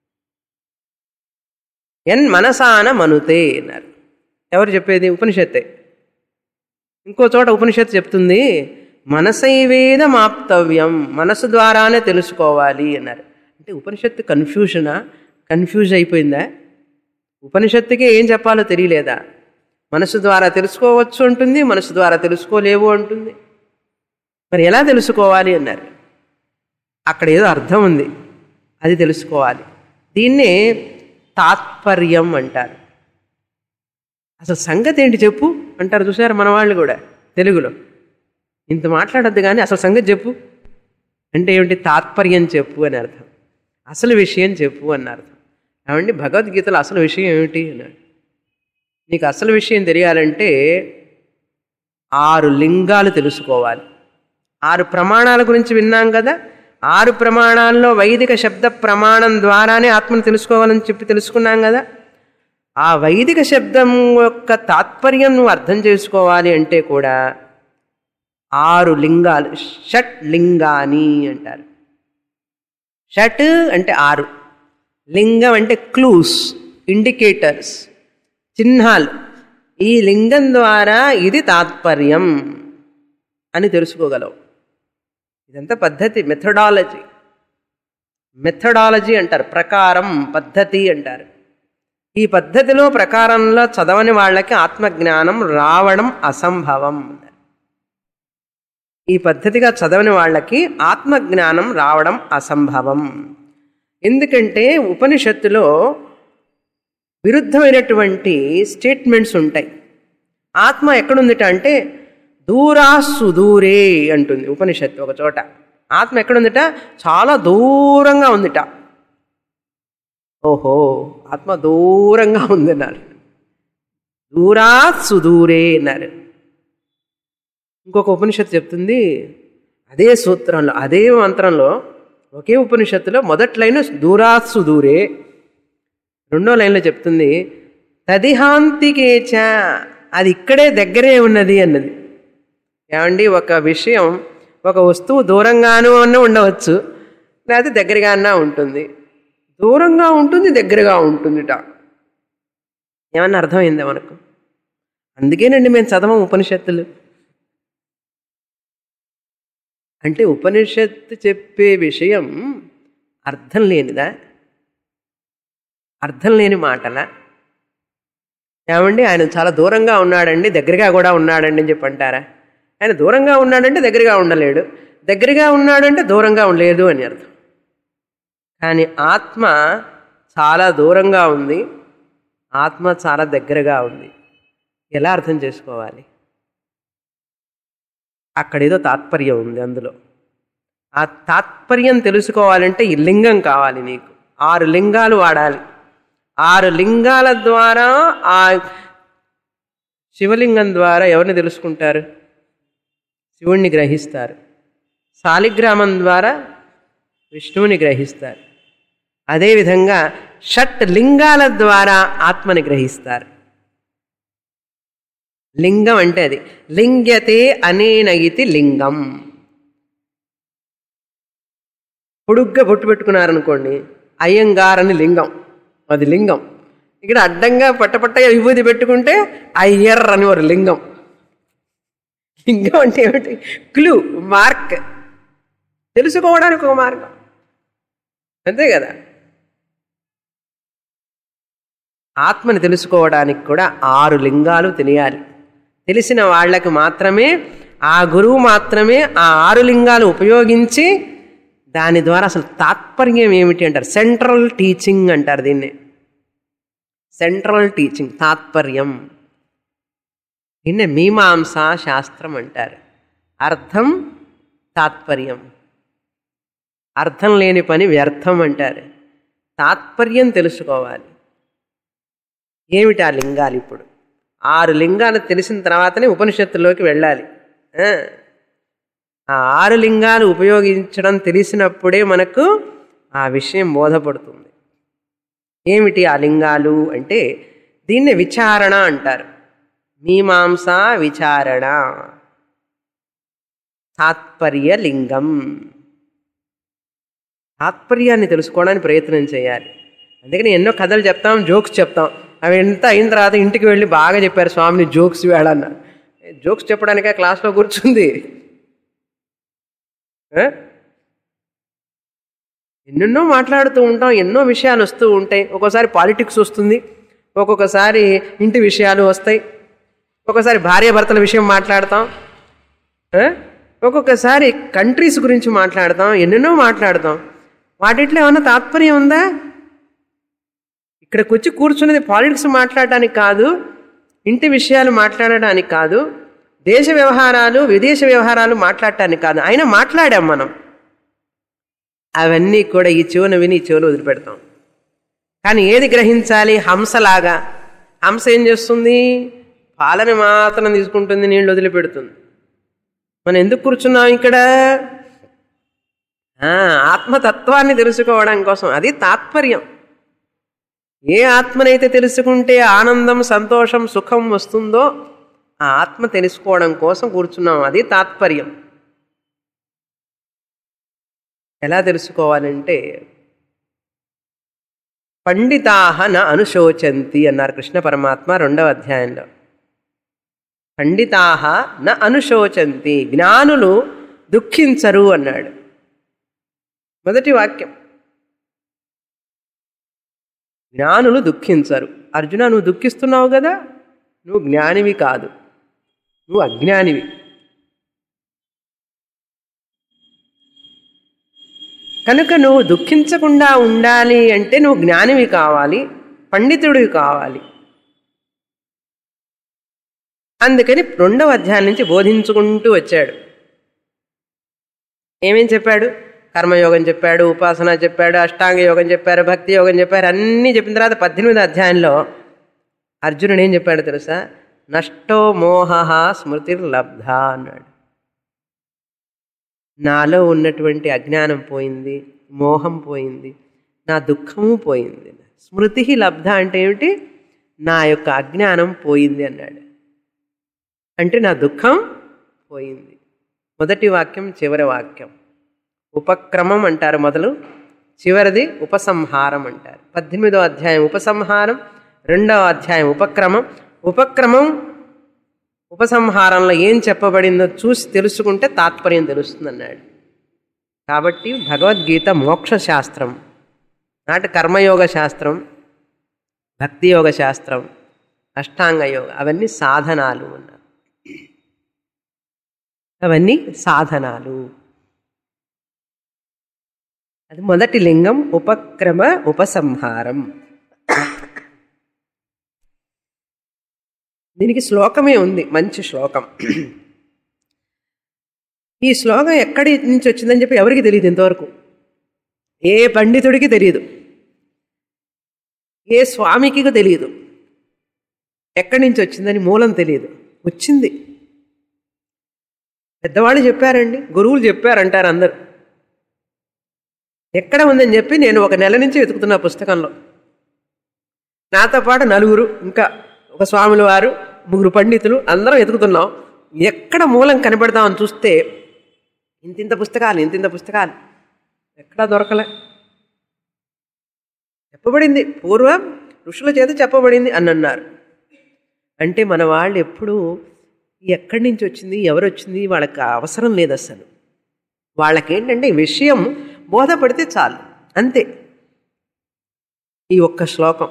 మనసాన మనుతే అన్నారు. ఎవరు చెప్పేది? ఉపనిషత్తే. ఇంకో చోట ఉపనిషత్తు చెప్తుంది మనసైవేదమాప్తవ్యం, మనసు ద్వారానే తెలుసుకోవాలి అన్నారు. అంటే ఉపనిషత్తు కన్ఫ్యూజ్ అయిపోయిందా? ఉపనిషత్తుకే ఏం చెప్పాలో తెలియలేదా? మనసు ద్వారా తెలుసుకోవచ్చు అంటుంది, మనసు ద్వారా తెలుసుకోలేవు అంటుంది. మరి ఎలా తెలుసుకోవాలి అన్నారు. అక్కడ ఏదో అర్థం ఉంది, అది తెలుసుకోవాలి. దీన్నే తాత్పర్యం అంటారు. అసలు సంగతి ఏంటి చెప్పు అంటారు, చూసారు మన వాళ్ళు కూడా తెలుగులో. ఇంత మాట్లాడద్దు కానీ అసలు సంగతి చెప్పు అంటే ఏమిటి? తాత్పర్యం చెప్పు అని అర్థం, అసలు విషయం చెప్పు అని అర్థం. ఏమండి భగవద్గీతలో అసలు విషయం ఏమిటి అన్నాడు. నీకు అసలు విషయం తెలియాలంటే 6 లింగాలు తెలుసుకోవాలి. 6 ప్రమాణాల గురించి విన్నాం కదా. 6 ప్రమాణాల్లో వైదిక శబ్ద ప్రమాణం ద్వారానే ఆత్మను తెలుసుకోవాలని చెప్పి తెలుసుకున్నాం కదా. ఆ వైదిక శబ్దం యొక్క తాత్పర్యం నువ్వు అర్థం చేసుకోవాలి అంటే కూడా 6 లింగాలు, షట్ లింగాని అంటారు. షట్ అంటే 6, లింగం అంటే క్లూస్, ఇండికేటర్స్, చిహ్నాలు. ఈ లింగం ద్వారా ఇది తాత్పర్యం అని తెలుసుకోగలవు. ఇదంతా పద్ధతి, మెథడాలజీ. మెథడాలజీ అంటారు, ప్రకారం, పద్ధతి అంటారు. ఈ పద్ధతిలో ప్రకారంలో చదవని వాళ్ళకి ఆత్మజ్ఞానం రావడం అసంభవం. ఈ పద్ధతిగా చదవని వాళ్ళకి ఆత్మజ్ఞానం రావడం అసంభవం. ఎందుకంటే ఉపనిషత్తులో విరుద్ధమైనటువంటి స్టేట్మెంట్స్ ఉంటాయి. ఆత్మ ఎక్కడుందిట అంటే దూరా సుదూరే అంటుంది ఉపనిషత్తు ఒక చోట. ఆత్మ ఎక్కడుందిట? చాలా దూరంగా ఉందిట. ఓహో, ఆత్మ దూరంగా ఉంది అన్నారు. దూరా సుదూరే అన్నారు. ఇంకొక ఉపనిషత్తు చెప్తుంది అదే సూత్రంలో, అదే మంత్రంలో, ఒకే ఉపనిషత్తులో మొదటి లైన్ దూరాత్ సుదూరే, రెండో లైన్లో చెప్తుంది తదిహాంతికేచ, అది ఇక్కడే దగ్గరే ఉన్నది అన్నది. ఏమండి ఒక విషయం, ఒక వస్తువు దూరంగానూ అన్న ఉండవచ్చు, లేకపోతే దగ్గరగానే ఉంటుంది. దూరంగా ఉంటుంది, దగ్గరగా ఉంటుందిట. ఏమన్నా అర్థమైందా మనకు? అందుకేనండి మేము చదవం ఉపనిషత్తులు. అంటే ఉపనిషత్తు చెప్పే విషయం అర్థం లేనిదా? అర్థం లేని మాటలా? ఏమండి ఆయన చాలా దూరంగా ఉన్నాడండి, దగ్గరగా కూడా ఉన్నాడండి అని చెప్పి అంటారా? ఆయన దూరంగా ఉన్నాడంటే దగ్గరగా ఉండలేడు, దగ్గరగా ఉన్నాడంటే దూరంగా ఉండలేదు అని అర్థం. కానీ ఆత్మ చాలా దూరంగా ఉంది, ఆత్మ చాలా దగ్గరగా ఉంది. ఎలా అర్థం చేసుకోవాలి? అక్కడేదో తాత్పర్యం ఉంది అందులో. ఆ తాత్పర్యం తెలుసుకోవాలంటే ఈ లింగం కావాలి నీకు. 6 లింగాలు వాడాలి. 6 లింగాల ద్వారా ఆ శివలింగం ద్వారా ఎవరిని తెలుసుకుంటారు? శివుణ్ణి గ్రహిస్తారు. శాలిగ్రామం ద్వారా విష్ణువుని గ్రహిస్తారు. అదేవిధంగా షట్ లింగాల ద్వారా ఆత్మని గ్రహిస్తారు. లింగం అంటే అది లింగ్యతే అనేన ఇతి లింగం. పొడుగ్గా బొట్టు పెట్టుకున్నారనుకోండి, అయ్యంగారని లింగం, అది లింగం. ఇక్కడ అడ్డంగా పట్టపట్టగా విభూతి పెట్టుకుంటే అయ్యర్ అని ఒక లింగం. లింగం అంటే ఏమిటి? క్లూ, మార్క్, తెలుసుకోవడానికి ఒక మార్గం, అంతే కదా. ఆత్మని తెలుసుకోవడానికి కూడా 6 లింగాలు తెలియాలి. తెలిసిన వాళ్ళకి మాత్రమే, ఆ గురువు మాత్రమే ఆ 6 లింగాలు ఉపయోగించి దాని ద్వారా అసలు తాత్పర్యం ఏమిటి అంటారు. సెంట్రల్ టీచింగ్ అంటారు దీన్ని. సెంట్రల్ టీచింగ్, తాత్పర్యం. దీన్నే మీమాంసా శాస్త్రం అంటారు. అర్థం, తాత్పర్యం. అర్థం లేని పని వ్యర్థం అంటారు. తాత్పర్యం తెలుసుకోవాలి. ఏమిటి ఆ లింగాలు? ఇప్పుడు 6 లింగాలు తెలిసిన తర్వాతనే ఉపనిషత్తుల్లోకి వెళ్ళాలి. ఆ 6 లింగాలు ఉపయోగించడం తెలిసినప్పుడే మనకు ఆ విషయం బోధపడుతుంది. ఏమిటి ఆ లింగాలు అంటే దీన్నే విచారణ అంటారు. మీమాంసా విచారణ, తాత్పర్య లింగం. తాత్పర్యాన్ని తెలుసుకోవడానికి ప్రయత్నం చేయాలి. అందుకని ఎన్నో కథలు చెప్తాం, జోక్స్ చెప్తాం. అవి ఎంత అయిన తర్వాత ఇంటికి వెళ్ళి బాగా చెప్పారు స్వామిని జోక్స్ వేళన్న. జోక్స్ చెప్పడానికే క్లాస్లో కూర్చుంది. ఎన్నెన్నో మాట్లాడుతూ ఉంటాం, ఎన్నో విషయాలు వస్తూ ఉంటాయి. ఒక్కోసారి పాలిటిక్స్ వస్తుంది, ఒక్కొక్కసారి ఇంటి విషయాలు వస్తాయి, ఒక్కొక్కసారి భార్యాభర్తల విషయం మాట్లాడతాం, ఒక్కొక్కసారి కంట్రీస్ గురించి మాట్లాడతాం, ఎన్నెన్నో మాట్లాడతాం. వాటిట్లో ఏమన్నా తాత్పర్యం ఉందా? ఇక్కడికి వచ్చి కూర్చున్నది పాలిటిక్స్ మాట్లాడటానికి కాదు, ఇంటి విషయాలు మాట్లాడడానికి కాదు, దేశ వ్యవహారాలు విదేశ వ్యవహారాలు మాట్లాడటానికి కాదు, అయినా మాట్లాడాం మనం. అవన్నీ కూడా ఈ చెవున విని ఈ చెవులు వదిలిపెడతాం. కానీ ఏది గ్రహించాలి? హంసలాగా. హంస ఏం చేస్తుంది? పాలని మాత్రం తీసుకుంటుంది, నీళ్ళు వదిలిపెడుతుంది. మనం ఎందుకు కూర్చున్నాం ఇక్కడ? ఆత్మతత్వాన్ని తెలుసుకోవడం కోసం. అది తాత్పర్యం. ఏ ఆత్మనైతే తెలుసుకుంటే ఆనందం, సంతోషం, సుఖం వస్తుందో ఆ ఆత్మ తెలుసుకోవడం కోసం కూర్చున్నాం. అది తాత్పర్యం. ఎలా తెలుసుకోవాలంటే పండితాహ న అనుశోచంతి అన్నారు కృష్ణ పరమాత్మ 2వ అధ్యాయంలో. పండితాహ న అనుశోచంతి, జ్ఞానులు దుఃఖించరు అన్నాడు. మొదటి వాక్యం. జ్ఞానులు దుఃఖించరు. అర్జున, నువ్వు దుఃఖిస్తున్నావు కదా, నువ్వు జ్ఞానివి కాదు, నువ్వు అజ్ఞానివి. కనుక నువ్వు దుఃఖించకుండా ఉండాలి అంటే నువ్వు జ్ఞానివి కావాలి, పండితుడివి కావాలి. అందుకని 2వ అధ్యాయం నుంచి బోధించుకుంటూ వచ్చాడు. ఏమేం చెప్పాడు? కర్మయోగం చెప్పాడు, ఉపాసన చెప్పాడు, అష్టాంగ యోగం చెప్పారు, భక్తి యోగం చెప్పారు. అన్నీ చెప్పిన తర్వాత 18వ అధ్యాయంలో అర్జునుడు ఏం చెప్పాడు తెలుసా? నష్టో మోహ స్మృతిర్లబ్ధ అన్నాడు. నాలో ఉన్నటువంటి అజ్ఞానం పోయింది, మోహం పోయింది, నా దుఃఖము పోయింది. స్మృతి లబ్ధ అంటే ఏమిటి? నా యొక్క అజ్ఞానం పోయింది అన్నాడు. అంటే నా దుఃఖం పోయింది. మొదటి వాక్యం, చివరి వాక్యం. ఉపక్రమం అంటారు మొదలు, చివరిది ఉపసంహారం అంటారు. 18వ అధ్యాయం ఉపసంహారం, 2వ అధ్యాయం ఉపక్రమం. ఉపక్రమం ఉపసంహారంలో ఏం చెప్పబడిందో చూసి తెలుసుకుంటే తాత్పర్యం తెలుస్తుంది అన్నాడు. కాబట్టి భగవద్గీత మోక్ష శాస్త్రం, నాటి కర్మయోగ శాస్త్రం, భక్తి యోగ శాస్త్రం, అష్టాంగ యోగ, అవన్నీ సాధనాలు అన్నారు. అవన్నీ సాధనాలు. అది మొదటి లింగం, ఉపక్రమ ఉపసంహారం. దీనికి శ్లోకమే ఉంది, మంచి శ్లోకం. ఈ శ్లోకం ఎక్కడి నుంచి వచ్చిందని చెప్పి ఎవరికి తెలియదు ఇంతవరకు. ఏ పండితుడికి తెలియదు, ఏ స్వామికి తెలియదు. ఎక్కడి నుంచి వచ్చిందని మూలం తెలియదు. వచ్చింది పెద్దవాళ్ళు చెప్పారండి, గురువులు చెప్పారంటారు అందరు. ఎక్కడ ఉందని చెప్పి నేను 1 నెల నుంచి వెతుకుతున్నా పుస్తకంలో. నాతో పాటు 4, ఇంకా ఒక స్వాముల వారు, 3 పండితులు, అందరం వెతుకుతున్నాం. ఎక్కడ మూలం కనబడదామని చూస్తే ఇంతింత పుస్తకాలు, ఇంతింత పుస్తకాలు, ఎక్కడా దొరకలే. చెప్పబడింది, పూర్వం ఋషుల చేత చెప్పబడింది అని అన్నారు. అంటే మన వాళ్ళు ఎప్పుడూ ఎక్కడి నుంచి వచ్చింది, ఎవరు వచ్చింది వాళ్ళకి అవసరం లేదు అసలు. వాళ్ళకేంటంటే విషయం బోధపడితే చాలు, అంతే. ఈ ఒక్క శ్లోకం,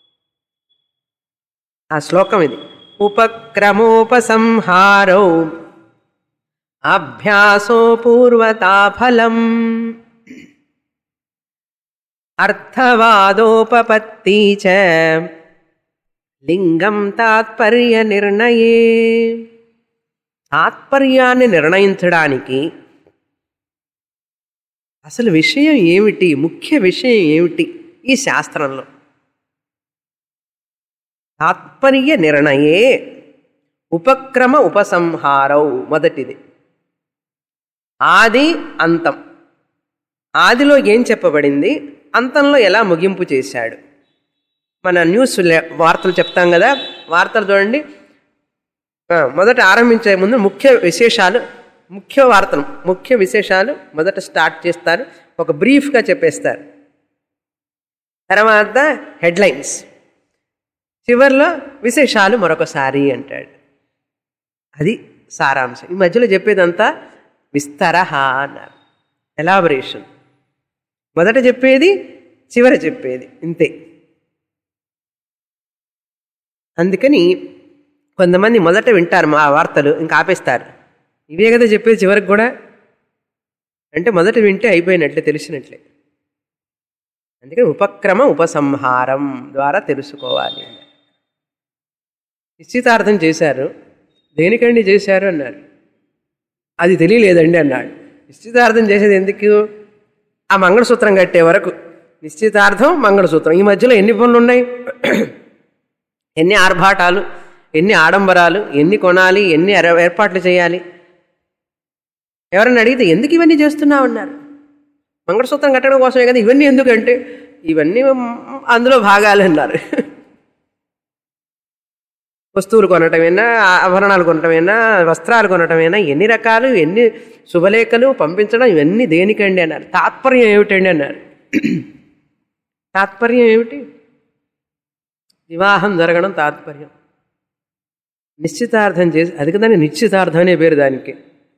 ఆ శ్లోకం ఇది. ఉపక్రమోపసంహారో అభ్యాసో పూర్వతాఫలం అర్థవాదోపపత్తి చ లింగం తాత్పర్య నిర్ణయే. తాత్పర్యాన్ని నిర్ణయించడానికి అసలు విషయం ఏమిటి, ముఖ్య విషయం ఏమిటి ఈ శాస్త్రంలో? తాత్పర్య నిర్ణయే ఉపక్రమ ఉపసంహారౌ. మొదటిది ఆది అంతం. ఆదిలో ఏం చెప్పబడింది, అంతంలో ఎలా ముగింపు చేశాడు. మన న్యూస్ వార్తలు చెప్తాం కదా, వార్తలు చూడండి. మొదట ఆరంభించే ముందు ముఖ్య విశేషాలు, ముఖ్య వార్తలు, ముఖ్య విశేషాలు మొదట స్టార్ట్ చేస్తారు, ఒక బ్రీఫ్గా చెప్పేస్తారు. తర్వాత హెడ్లైన్స్, చివరిలో విశేషాలు మరొకసారి అంటాడు. అది సారాంశం. ఈ మధ్యలో చెప్పేదంతా విస్తరహ అన్నారు, ఎలాబరేషన్. మొదట చెప్పేది, చివర చెప్పేది, ఇంతే. అందుకని కొంతమంది మొదట వింటారు మా వార్తలు, ఇంకా ఆపేస్తారు. ఇవే కదా చెప్పేది చివరికి కూడా, అంటే మొదట వింటే అయిపోయినట్లే, తెలిసినట్లే. అందుకని ఉపక్రమ ఉపసంహారం ద్వారా తెలుసుకోవాలి. నిశ్చితార్థం చేశారు. దేనికండి చేశారు అన్నారు. అది తెలియలేదండి అన్నాడు. నిశ్చితార్థం చేసేది ఎందుకు? ఆ మంగళసూత్రం కట్టే వరకు. నిశ్చితార్థం, మంగళసూత్రం, ఈ మధ్యలో ఎన్ని పనులు ఉన్నాయి, ఎన్ని ఆర్భాటాలు, ఎన్ని ఆడంబరాలు, ఎన్ని కొనాలి, ఎన్ని ఏర్పాట్లు చేయాలి. ఎవరన్నా అడిగితే ఎందుకు ఇవన్నీ చేస్తున్నావు అన్నారు. మంగళసూత్రం కట్టడం కోసమే కదా. ఇవన్నీ ఎందుకంటే ఇవన్నీ అందులో భాగాలు అన్నారు. వస్తువులు కొనటమేనా, ఆభరణాలు కొనటమేనా, వస్త్రాలు కొనటమేనా, ఎన్ని రకాలు, ఎన్ని శుభలేఖలు పంపించడం, ఇవన్నీ దేనికండి అన్నారు. తాత్పర్యం ఏమిటండి అన్నారు. తాత్పర్యం ఏమిటి? వివాహం జరగడం తాత్పర్యం. నిశ్చితార్థం చేసి, అది కదా నిశ్చితార్థం అనే పేరు దానికి.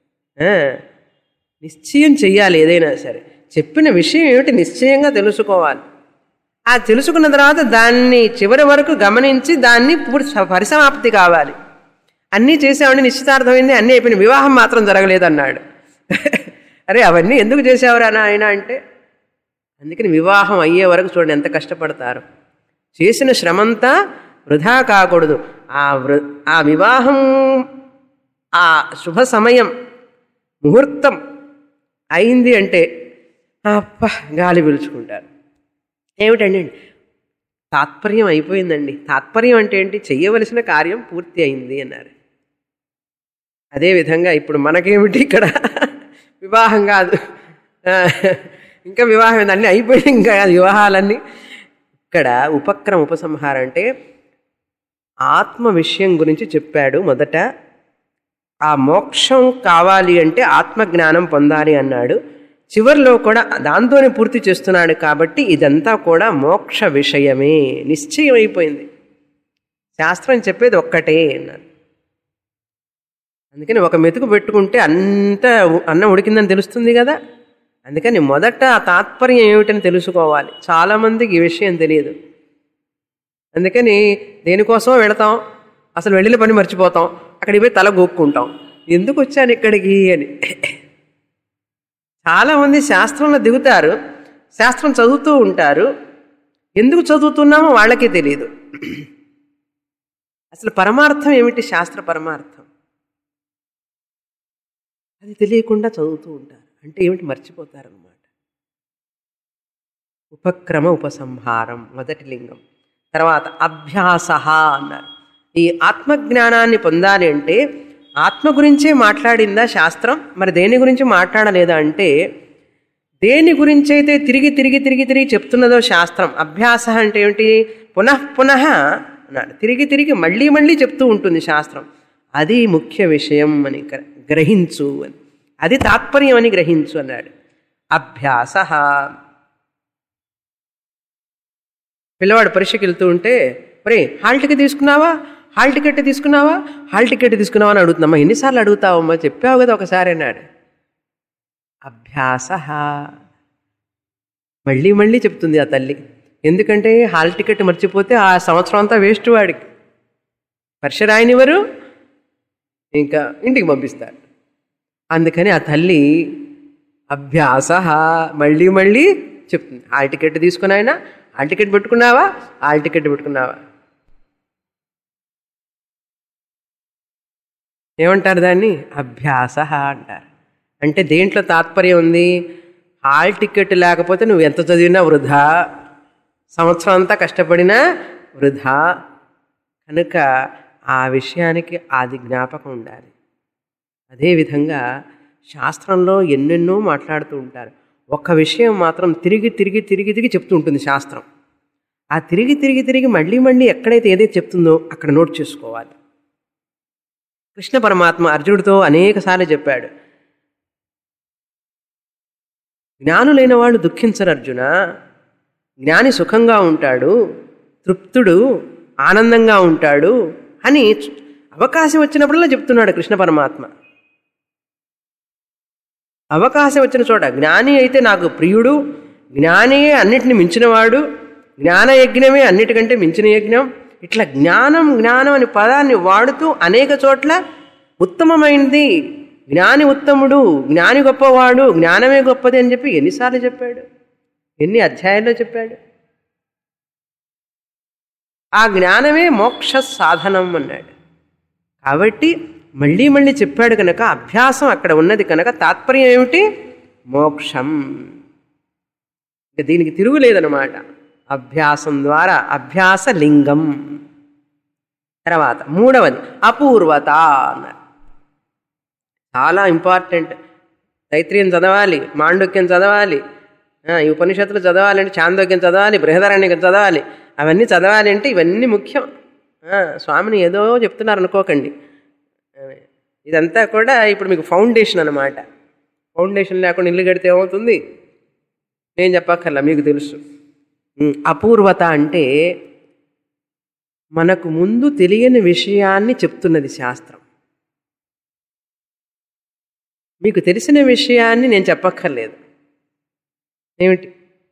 నిశ్చయం చెయ్యాలి. ఏదైనా సరే చెప్పిన విషయం ఏమిటి నిశ్చయంగా తెలుసుకోవాలి. ఆ తెలుసుకున్న తర్వాత దాన్ని చివరి వరకు గమనించి దాన్ని పరిసమాప్తి కావాలి. అన్నీ చేసామని నిశ్చితార్థమైంది, అన్నీ అయిపోయిన, వివాహం మాత్రం జరగలేదన్నాడు. అరే అవన్నీ ఎందుకు చేసావురా ఆయన అంటే, అందుకని వివాహం అయ్యే వరకు చూడండి ఎంత కష్టపడతారు. చేసిన శ్రమంతా వృధా కాకూడదు. ఆ వివాహం, ఆ శుభ సమయం, ముహూర్తం అయింది అంటే అప్ప గాలి పీల్చుకుంటారు. ఏమిటండి? తాత్పర్యం అయిపోయిందండి. తాత్పర్యం అంటే ఏంటి? చెయ్యవలసిన కార్యం పూర్తి అయింది అన్నారు. అదేవిధంగా ఇప్పుడు మనకేమిటి ఇక్కడ? వివాహం కాదు, ఇంకా వివాహం అన్నీ అయిపోయి, ఇంకా వివాహాలన్నీ. ఇక్కడ ఉపక్రమ ఉపసంహారం అంటే ఆత్మ విషయం గురించి చెప్పాడు. మొదట ఆ మోక్షం కావాలి అంటే ఆత్మజ్ఞానం పొందాలి అన్నాడు. చివరిలో కూడా దాంతోనే పూర్తి చేస్తున్నాడు. కాబట్టి ఇదంతా కూడా మోక్ష విషయమే, నిశ్చయం అయిపోయింది. శాస్త్రం చెప్పేది ఒక్కటే అన్నారు. అందుకని ఒక మెతుకు పెట్టుకుంటే అంతా అన్నం ఉడికిందని తెలుస్తుంది కదా. అందుకని మొదట ఆ తాత్పర్యం ఏమిటని తెలుసుకోవాలి. చాలామందికి ఈ విషయం తెలియదు. అందుకని దేనికోసమో వెళతాం, అసలు వెళ్ళిన పని మర్చిపోతాం, అక్కడికి పోయి తల గోక్కుంటాం, ఎందుకు వచ్చాను ఇక్కడికి అని. చాలామంది శాస్త్రంలో దిగుతారు, శాస్త్రం చదువుతూ ఉంటారు, ఎందుకు చదువుతున్నామో వాళ్ళకే తెలియదు. అసలు పరమార్థం ఏమిటి? శాస్త్ర పరమార్థం అది తెలియకుండా చదువుతూ ఉంటారు. అంటే ఏమిటి? మర్చిపోతారన్నమాట. ఉపక్రమ ఉపసంహారం మొదటి లింగం. తర్వాత అభ్యాస అన్నారు. ఈ ఆత్మజ్ఞానాన్ని పొందాలి అంటే ఆత్మ గురించే మాట్లాడిందా శాస్త్రం? మరి దేని గురించి మాట్లాడలేదా అంటే, దేని గురించి అయితే తిరిగి తిరిగి తిరిగి తిరిగి చెప్తున్నదో శాస్త్రం. అభ్యాస అంటే ఏమిటి? పునః పునః అన్నాడు. తిరిగి తిరిగి మళ్ళీ మళ్ళీ చెప్తూ ఉంటుంది శాస్త్రం. అది ముఖ్య విషయం అని గ్రహించు అని, అది తాత్పర్యం అని గ్రహించు అన్నాడు. అభ్యాస. పిల్లవాడు పరీక్షకి వెళ్తూ ఉంటే, ఒరే హాల్ టికెట్ తీసుకున్నావా, హాల్ టికెట్ తీసుకున్నావా, హాల్ టికెట్ తీసుకున్నావా అని అడుగుతున్నామ్మా. ఎన్నిసార్లు అడుగుతావమ్మా? చెప్పావు కదా ఒకసారి అన్నాడు. అభ్యాస. మళ్ళీ మళ్ళీ చెప్తుంది ఆ తల్లి. ఎందుకంటే హాల్ టికెట్ మర్చిపోతే ఆ సంవత్సరం అంతా వేస్ట్ వాడికి. పరీక్ష రాయనివ్వరు, ఇంకా ఇంటికి పంపిస్తారు. అందుకని ఆ తల్లి అభ్యాస మళ్ళీ మళ్ళీ చెప్తుంది. హాల్ టికెట్ తీసుకున్నాయినా, హాల్ టికెట్ పెట్టుకున్నావా, హాల్ టికెట్ పెట్టుకున్నావా. ఏమంటారు దాన్ని? అభ్యాస అంటారు. అంటే దేంట్లో తాత్పర్యం ఉంది? హాల్ టికెట్ లేకపోతే నువ్వు ఎంత చదివినా వృధా, సంవత్సరం అంతా కష్టపడినా వృధా. కనుక ఆ విషయానికి అది జ్ఞాపకం ఉండాలి. అదేవిధంగా శాస్త్రంలో ఎన్నెన్నో మాట్లాడుతూ ఉంటారు. ఒక్క విషయం మాత్రం తిరిగి తిరిగి తిరిగి తిరిగి చెప్తూ ఉంటుంది శాస్త్రం. ఆ తిరిగి తిరిగి తిరిగి మళ్ళీ మళ్ళీ ఎక్కడైతే ఏదైతే చెప్తుందో అక్కడ నోట్ చేసుకోవాలి. కృష్ణ పరమాత్మ అర్జునుడితో అనేకసార్లు చెప్పాడు, జ్ఞానులైన వాళ్ళు దుఃఖించరు అర్జున, జ్ఞాని సుఖంగా ఉంటాడు, తృప్తుడు, ఆనందంగా ఉంటాడు అని అవకాశం వచ్చినప్పుడల్లా చెప్తున్నాడు కృష్ణ పరమాత్మ. అవకాశం వచ్చిన చోట జ్ఞాని అయితే నాకు ప్రియుడు, జ్ఞానియే అన్నిటిని మించినవాడు, జ్ఞానయజ్ఞమే అన్నిటికంటే మించిన యజ్ఞం, ఇట్లా జ్ఞానం జ్ఞానం అనే పదాన్ని వాడుతూ అనేక చోట్ల ఉత్తమమైనది, జ్ఞాని ఉత్తముడు, జ్ఞాని గొప్పవాడు, జ్ఞానమే గొప్పది అని చెప్పి ఎన్నిసార్లు చెప్పాడు, ఎన్ని అధ్యాయాల్లో చెప్పాడు. ఆ జ్ఞానమే మోక్ష సాధనం అన్నాడు. కాబట్టి మళ్ళీ మళ్ళీ చెప్పాడు కనుక అభ్యాసం అక్కడ ఉన్నది కనుక తాత్పర్యం ఏమిటి? మోక్షం. ఇక దీనికి తిరుగులేదనమాట. అభ్యాసం ద్వారా అభ్యాస లింగం. తర్వాత మూడవది అపూర్వత అన్నారు. చాలా ఇంపార్టెంట్. తైత్రీయం చదవాలి, మాండుక్యం చదవాలి, ఈ ఉపనిషత్తులు చదవాలంటే చాందోగ్యం చదవాలి, బృహదారణ్యకం చదవాలి. అవన్నీ చదవాలి అంటే ఇవన్నీ ముఖ్యం. స్వామిని ఏదో చెప్తున్నారు అనుకోకండి. ఇదంతా కూడా ఇప్పుడు మీకు ఫౌండేషన్ అన్నమాట. ఫౌండేషన్ లేకుండా ఇల్లు కడితే ఏమవుతుంది? నేను చెప్పక్కర్లా, మీకు తెలుసు. అపూర్వత అంటే మనకు ముందు తెలియని విషయాన్ని చెప్తున్నది శాస్త్రం. మీకు తెలిసిన విషయాన్ని నేను చెప్పక్కర్లేదు. ఏమిటి?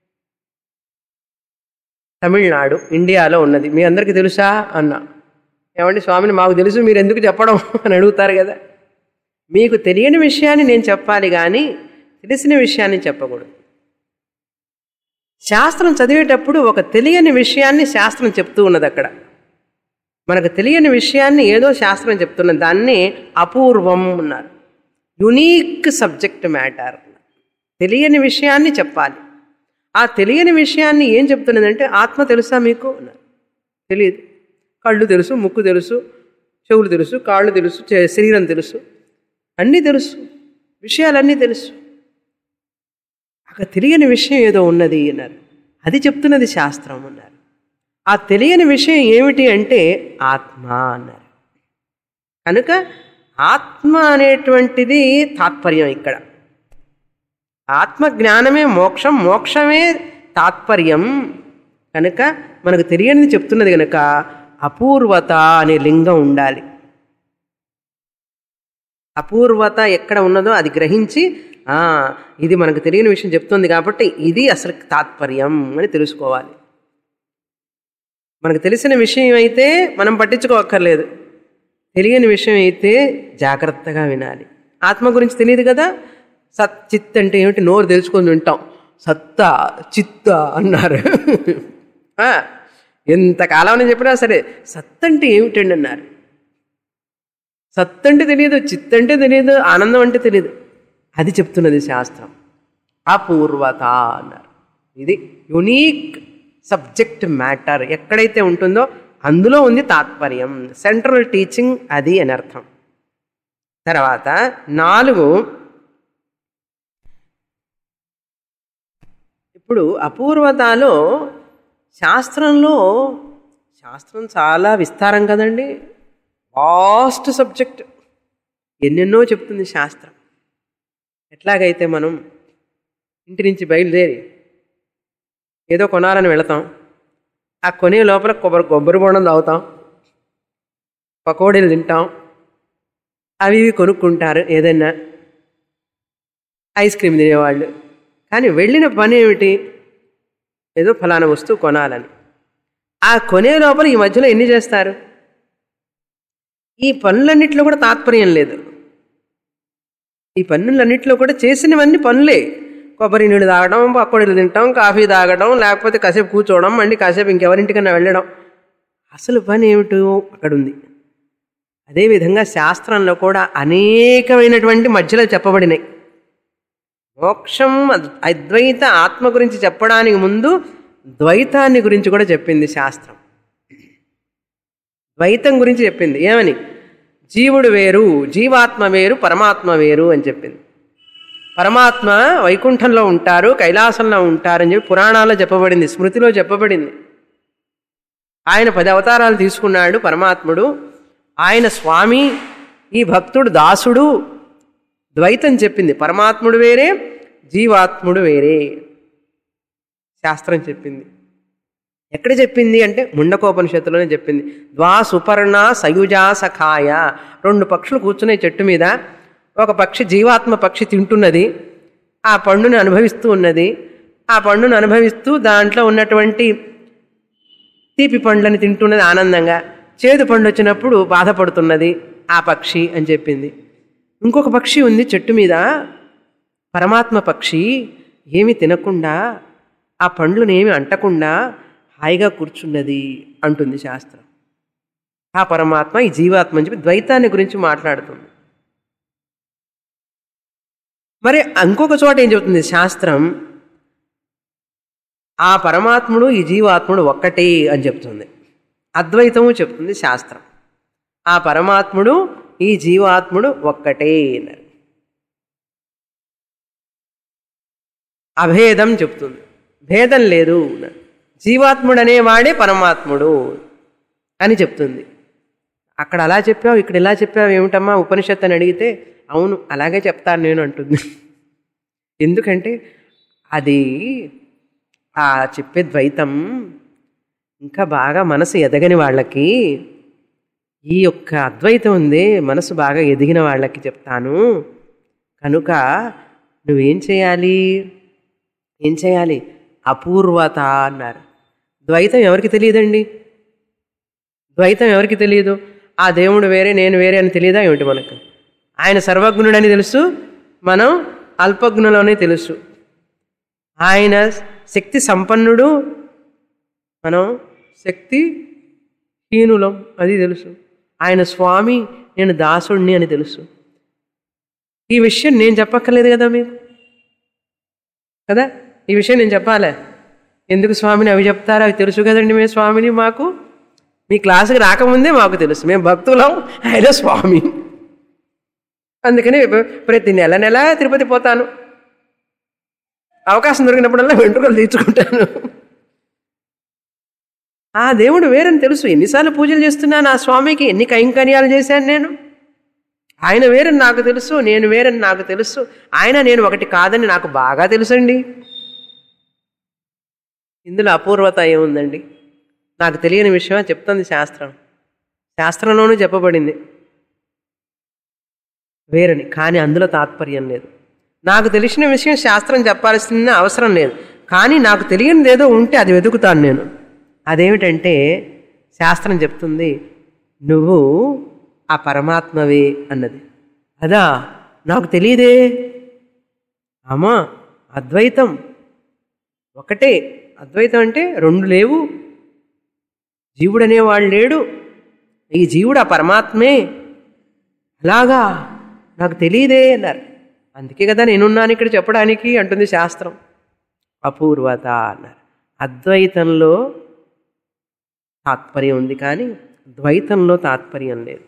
తమిళనాడు ఇండియాలో ఉన్నది, మీ అందరికీ తెలుసా అన్నా. ఏమండి స్వామిని మాకు తెలుసు, మీరు ఎందుకు చెప్పడం అని అడుగుతారు కదా. మీకు తెలియని విషయాన్ని నేను చెప్పాలి కానీ తెలిసిన విషయాన్ని చెప్పకూడదు. శాస్త్రం చదివేటప్పుడు ఒక తెలియని విషయాన్ని శాస్త్రం చెప్తూ ఉన్నది. అక్కడ మనకు తెలియని విషయాన్ని ఏదో శాస్త్రం చెప్తున్నది. దాన్ని అపూర్వం అన్నారు. Unique subject matter. తెలియని విషయాన్ని చెప్పాలి. ఆ తెలియని విషయాన్ని ఏం చెప్తున్నదంటే ఆత్మ తెలుసా మీకు? తెలియదు. కళ్ళు తెలుసు, ముక్కు తెలుసు, చెవులు తెలుసు, కాళ్ళు తెలుసు, శరీరం తెలుసు, అన్నీ తెలుసు, విషయాలన్నీ తెలుసు. అక్కడ తెలియని విషయం ఏదో ఉన్నది అన్నారు. అది చెప్తున్నది శాస్త్రం అన్నారు. ఆ తెలియని విషయం ఏమిటి అంటే ఆత్మ అన్నారు. కనుక ఆత్మ అనేటువంటిది తాత్పర్యం. ఇక్కడ ఆత్మజ్ఞానమే మోక్షం, మోక్షమే తాత్పర్యం. కనుక మనకు తెలియనిది చెప్తున్నది కనుక అపూర్వత అనే లింగం ఉండాలి. అపూర్వత ఎక్కడ ఉన్నదో అది గ్రహించి ఇది మనకు తెలియని విషయం చెప్తుంది కాబట్టి ఇది అసలు తాత్పర్యం అని తెలుసుకోవాలి. మనకు తెలిసిన విషయం అయితే మనం పట్టించుకోక్కర్లేదు. తెలియని విషయం అయితే జాగ్రత్తగా వినాలి. ఆత్మ గురించి తెలియదు కదా. సత్ చిత్ అంటే ఏమిటి? నోరు తెలుసుకొని వింటాం. సత్తా చిత్త అన్నారు. ఎంతకాలం చెప్పినా సరే సత్ అంటే ఏమిటండి అన్నారు. సత్ అంటే తెలియదు, చిత్ అంటే తెలియదు, ఆనందం అంటే తెలియదు. అది చెప్తున్నది శాస్త్రం. అపూర్వత అన్నారు. ఇది యునీక్ సబ్జెక్ట్ మ్యాటర్ ఎక్కడైతే ఉంటుందో అందులో ఉంది తాత్పర్యం. సెంట్రల్ టీచింగ్ అది అని అర్థం. తర్వాత 4, ఇప్పుడు అపూర్వతలో శాస్త్రం చాలా విస్తారం కదండి. వాస్ట్ సబ్జెక్ట్, ఎన్నెన్నో చెప్తుంది శాస్త్రం. ఎట్లాగైతే మనం ఇంటి నుంచి బయలుదేరి ఏదో కొనాలని వెళతాం. ఆ కొనే లోపల కొబ్బరి బోండం తాగుతాం, పకోడీలు తింటాం, అవి ఇవి కొనుక్కుంటారు. ఏదైనా ఐస్ క్రీమ్ తినేవాళ్ళు. కానీ వెళ్ళిన పని ఏమిటి? ఏదో ఫలానా వస్తువు కొనాలని. ఆ కొనే లోపల ఈ మధ్యలో ఎన్ని చేస్తారు? ఈ పనులన్నింటిలో కూడా తాత్పర్యం లేదు. ఈ పనులన్నింటిలో కూడా చేసినవన్నీ పనులే. కొబ్బరి నీళ్ళు తాగడం, పకోడీలు తింటాం, కాఫీ తాగడం, లేకపోతే కాసేపు కూర్చోవడం, మళ్ళీ కాసేపు ఇంకెవరింటికన్నా వెళ్ళడం. అసలు పని ఏమిటో అక్కడుంది. అదేవిధంగా శాస్త్రంలో కూడా అనేకమైనటువంటి మధ్యలో చెప్పబడినాయి. మోక్షం అద్వైత ఆత్మ గురించి చెప్పడానికి ముందు ద్వైతాన్ని గురించి కూడా చెప్పింది శాస్త్రం. ద్వైతం గురించి చెప్పింది. ఏమని? జీవుడు వేరు, జీవాత్మ వేరు, పరమాత్మ వేరు అని చెప్పింది. పరమాత్మ వైకుంఠంలో ఉంటారు, కైలాసంలో ఉంటారని చెప్పి పురాణాల్లో చెప్పబడింది, స్మృతిలో చెప్పబడింది. ఆయన 10 అవతారాలు తీసుకున్నాడు పరమాత్ముడు. ఆయన స్వామి, ఈ భక్తుడు దాసుడు. ద్వైతం చెప్పింది. పరమాత్ముడు వేరే, జీవాత్ముడు వేరే శాస్త్రం చెప్పింది. ఎక్కడ చెప్పింది అంటే ముండకోపనిషత్తులోనే చెప్పింది. ద్వా సుపర్ణ సయుజా సఖాయ. 2 పక్షులు కూర్చున్నాయి చెట్టు మీద. ఒక పక్షి, జీవాత్మ పక్షి తింటున్నది, ఆ పండును అనుభవిస్తూ ఉన్నది. ఆ పండును అనుభవిస్తూ దాంట్లో ఉన్నటువంటి తీపి పండ్లని తింటున్నది ఆనందంగా. చేదు పండు వచ్చినప్పుడు బాధపడుతున్నది ఆ పక్షి అని చెప్పింది. ఇంకొక పక్షి ఉంది చెట్టు మీద, పరమాత్మ పక్షి, ఏమి తినకుండా ఆ పండ్లను ఏమి అంటకుండా హాయిగా కూర్చున్నది అంటుంది శాస్త్రం. ఆ పరమాత్మ ఈ జీవాత్మ అని చెప్పి ద్వైతాన్ని గురించి మాట్లాడుతుంది. మరి ఇంకొక చోట ఏం చెబుతుంది శాస్త్రం? ఆ పరమాత్ముడు ఈ జీవాత్ముడు ఒక్కటే అని చెప్తుంది. అద్వైతము చెప్తుంది శాస్త్రం. ఆ పరమాత్ముడు ఈ జీవాత్ముడు ఒక్కటే అన్నారు. అభేదం చెప్తుంది, భేదం లేదు. జీవాత్ముడు అనేవాడే పరమాత్ముడు అని చెప్తుంది. అక్కడ అలా చెప్పావు, ఇక్కడ ఇలా చెప్పావు ఏమిటమ్మా ఉపనిషత్తు అని అడిగితే, అవును అలాగే చెప్తాను నేను అంటుంది. ఎందుకంటే అది ఆ చెప్పే ద్వైతం ఇంకా బాగా మనసు ఎదగని వాళ్ళకి, ఈ యొక్క అద్వైతం ఉంది మనసు బాగా ఎదిగిన వాళ్ళకి చెప్తాను. కనుక నువ్వేం చేయాలి? ఏం చేయాలి? అపూర్వత అన్నారు. ద్వైతం ఎవరికి తెలియదండి? ద్వైతం ఎవరికి తెలియదు? ఆ దేవుడు వేరే నేను వేరే అని తెలియదా ఏమిటి మనకు? ఆయన సర్వజ్ఞుడని తెలుసు, మనం అల్పజ్ఞులోనే తెలుసు. ఆయన శక్తి సంపన్నుడు, మనం శక్తి హీనులం అది తెలుసు. ఆయన స్వామి, నేను దాసుడిని అని తెలుసు. ఈ విషయం నేను చెప్పక్కర్లేదు కదా మీకు, కదా? ఈ విషయం నేను చెప్పాలే. ఎందుకు స్వామిని అవి చెప్తారా? అవి తెలుసు కదండి మేము స్వామిని. మాకు మీ క్లాసుకి రాకముందే మాకు తెలుసు, మేము భక్తులం, ఆయన స్వామి. అందుకని ప్రతి నెల తిరుపతి పోతాను, అవకాశం దొరికినప్పుడల్లా వెంట్రుకలు తీర్చుకుంటాను. ఆ దేవుడు వేరని తెలుసు. ఎన్నిసార్లు పూజలు చేస్తున్నాను ఆ స్వామికి, ఎన్ని కైంకర్యాలు చేశాను నేను. ఆయన వేరని నాకు తెలుసు, నేను వేరని నాకు తెలుసు. ఆయన నేను ఒకటి కాదని నాకు బాగా తెలుసండి. ఇందులో అపూర్వత ఏముందండి? నాకు తెలియని విషయం చెప్తుంది శాస్త్రం. శాస్త్రంలోనూ చెప్పబడింది వేరని, కానీ అందులో తాత్పర్యం లేదు. నాకు తెలిసిన విషయం శాస్త్రం చెప్పాల్సిన అవసరం లేదు, కానీ నాకు తెలియనిది ఏదో ఉంటే అది వెతుకుతాను నేను. అదేమిటంటే శాస్త్రం చెప్తుంది, నువ్వు ఆ పరమాత్మవే అన్నది. అదా నాకు తెలియదే. అమ్మా అద్వైతం ఒకటే. అద్వైతం అంటే రెండు లేవు, జీవుడు అనేవాడు లేడు, ఈ జీవుడు ఆ పరమాత్మే. అలాగా నాకు తెలియదే అన్నారు. అందుకే కదా నేనున్నాను ఇక్కడ చెప్పడానికి అంటుంది శాస్త్రం. అపూర్వత అన్నారు. అద్వైతంలో తాత్పర్యం ఉంది, కానీ ద్వైతంలో తాత్పర్యం లేదు.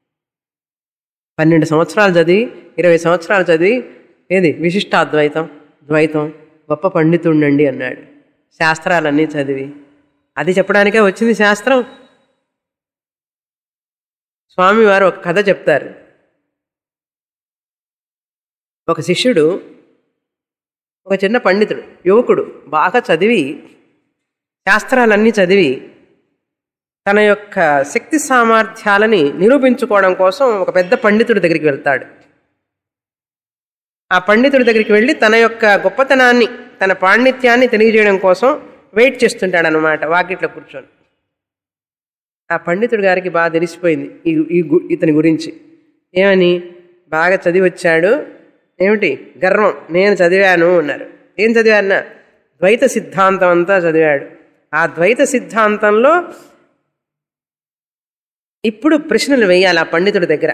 12 సంవత్సరాలు చదివి 20 సంవత్సరాలు చదివి ఏది విశిష్ట అద్వైతం ద్వైతం గొప్ప పండితుండండి అన్నాడు. శాస్త్రాలన్నీ చదివి అది చెప్పడానికే వచ్చింది శాస్త్రం. స్వామివారు ఒక కథ చెప్తారు. ఒక శిష్యుడు, ఒక చిన్న పండితుడు, యువకుడు, బాగా చదివి శాస్త్రాలన్నీ చదివి తన యొక్క శక్తి సామర్థ్యాలని నిరూపించుకోవడం కోసం ఒక పెద్ద పండితుడి దగ్గరికి వెళ్తాడు. ఆ పండితుడి దగ్గరికి వెళ్ళి తన యొక్క గొప్పతనాన్ని, తన పాండిత్యాన్ని తెలియజేయడం కోసం వెయిట్ చేస్తుంటాడు అన్నమాట, వాకిట్లో కూర్చొని. ఆ పండితుడి గారికి బాగా తెలిసిపోయింది ఇతని గురించి. ఏమని? బాగా చదివి వచ్చాడు, ఏమిటి గర్వం, నేను చదివాను అన్నారు. ఏం చదివారన్నా? ద్వైత సిద్ధాంతం అంతా చదివాడు. ఆ ద్వైత సిద్ధాంతంలో ఇప్పుడు ప్రశ్నలు వేయాలి ఆ పండితుడి దగ్గర.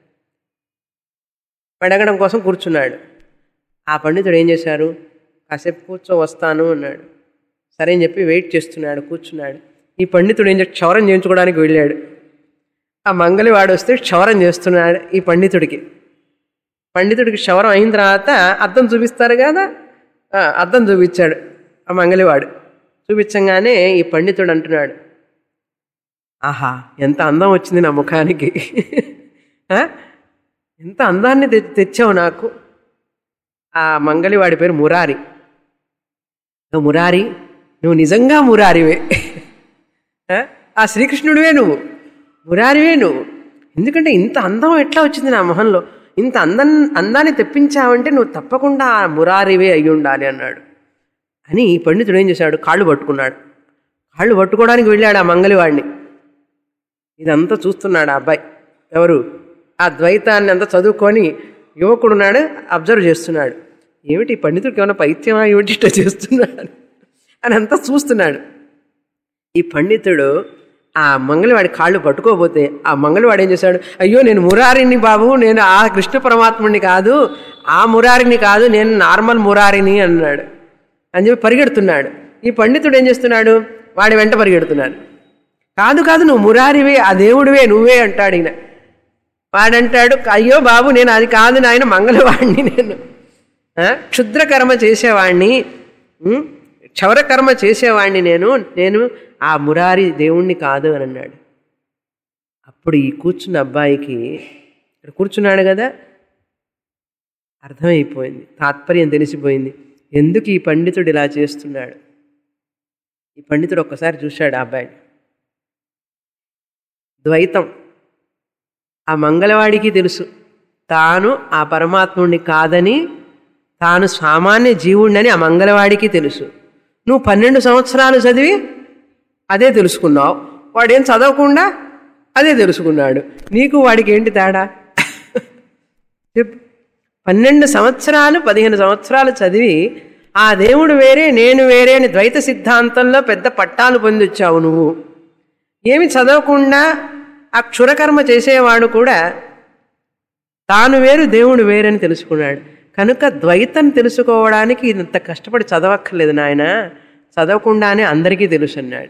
అడగడం కోసం కూర్చున్నాడు. ఆ పండితుడు ఏం చేశారు? కాసేపు కూర్చో వస్తాను అన్నాడు. సరే అని చెప్పి వెయిట్ చేస్తున్నాడు, కూర్చున్నాడు. ఈ పండితుడు ఏం చేసి క్షౌరం చేయించుకోవడానికి వెళ్ళాడు. ఆ మంగళవాడు వస్తే క్షౌరం చేస్తున్నాడు ఈ పండితుడికి. పండితుడికి క్షౌరం అయిన తర్వాత అద్దం చూపిస్తారు కదా, అద్దం చూపించాడు ఆ మంగళవాడు. చూపించగానే ఈ పండితుడు అంటున్నాడు, ఆహా ఎంత అందం వచ్చింది నా ముఖానికి, ఎంత అందాన్ని తెచ్చావు నాకు. ఆ మంగళవాడి పేరు మురారి. మురారి, నువ్వు నిజంగా మురారివే, ఆ శ్రీకృష్ణుడివే నువ్వు, మురారివే నువ్వు. ఎందుకంటే ఇంత అందం ఎట్లా వచ్చింది నా మొహంలో, ఇంత అందాన్ని తెప్పించావంటే నువ్వు తప్పకుండా ఆ మురారివే అయి ఉండాలి అన్నాడు. అని ఈ పండితుడు ఏం చేశాడు? కాళ్ళు పట్టుకున్నాడు. కాళ్ళు పట్టుకోవడానికి వెళ్ళాడు ఆ మంగళవాడిని. ఇదంతా చూస్తున్నాడు ఆ అబ్బాయి. ఎవరు? ఆ ద్వైతాన్ని అంతా చదువుకొని యువకుడున్నాడు, అబ్జర్వ్ చేస్తున్నాడు. ఏమిటి పండితుడికి ఏమైనా పైత్యమా ఏమిటి ఇట్లా చేస్తున్నాడు అని అంతా చూస్తున్నాడు. ఈ పండితుడు ఆ మంగళవాడి కాళ్ళు పట్టుకోపోతే ఆ మంగళవాడు ఏం చేశాడు, అయ్యో నేను మురారిని బాబు, నేను ఆ కృష్ణ పరమాత్ముడిని కాదు, ఆ మురారిని కాదు, నేను నార్మల్ మురారిని అన్నాడు. అని చెప్పి పరిగెడుతున్నాడు. ఈ పండితుడు ఏం చేస్తున్నాడు, వాడి వెంట పరిగెడుతున్నాడు. కాదు కాదు నువ్వు మురారివే, ఆ దేవుడివే నువ్వే అంటాడు ఈయన. వాడంటాడు, అయ్యో బాబు నేను అది కాదు నాయన, మంగళవాడిని నేను, క్షుద్రకర్మ చేసేవాడిని, క్షౌరకర్మ చేసేవాడిని నేను ఆ మురారి దేవుణ్ణి కాదు అని అన్నాడు. అప్పుడు ఈ కూర్చున్న అబ్బాయికి, ఇక్కడ కూర్చున్నాడు కదా, అర్థమైపోయింది, తాత్పర్యం తెలిసిపోయింది, ఎందుకు ఈ పండితుడు ఇలా చేస్తున్నాడు. ఈ పండితుడు ఒక్కసారి చూశాడు ఆ అబ్బాయిని. ద్వైతం ఆ మంగళవాడికి తెలుసు, తాను ఆ పరమాత్ముడిని కాదని, తాను సామాన్య జీవుడిని ఆ మంగళవాడికి తెలుసు. నువ్వు 12 సంవత్సరాలు చదివి అదే తెలుసుకున్నావు, వాడేం చదవకుండా అదే తెలుసుకున్నాడు. నీకు వాడికి ఏంటి తేడా చెప్పు. 12 సంవత్సరాలు 15 సంవత్సరాలు చదివి ఆ దేవుడు వేరే నేను వేరే అని ద్వైత సిద్ధాంతంలో పెద్ద పట్టాలు పొందొచ్చావు నువ్వు. ఏమి చదవకుండా ఆ క్షురకర్మ చేసేవాడు కూడా తాను వేరు దేవుడు వేరని తెలుసుకున్నాడు. కనుక ద్వైతం తెలుసుకోవడానికి ఇంత కష్టపడి చదవక్కర్లేదు నాయన, చదవకుండానే అందరికీ తెలుసు అన్నాడు.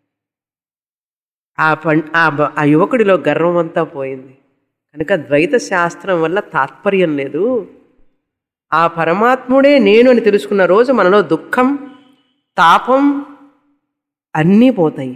ఆ యువకుడిలో గర్వం అంతా పోయింది. కనుక ద్వైత శాస్త్రం వల్ల తాత్పర్యం లేదు, ఆ పరమాత్ముడే నేను అని తెలుసుకున్న రోజు మనలో దుఃఖం తాపం అన్నీ పోతాయి.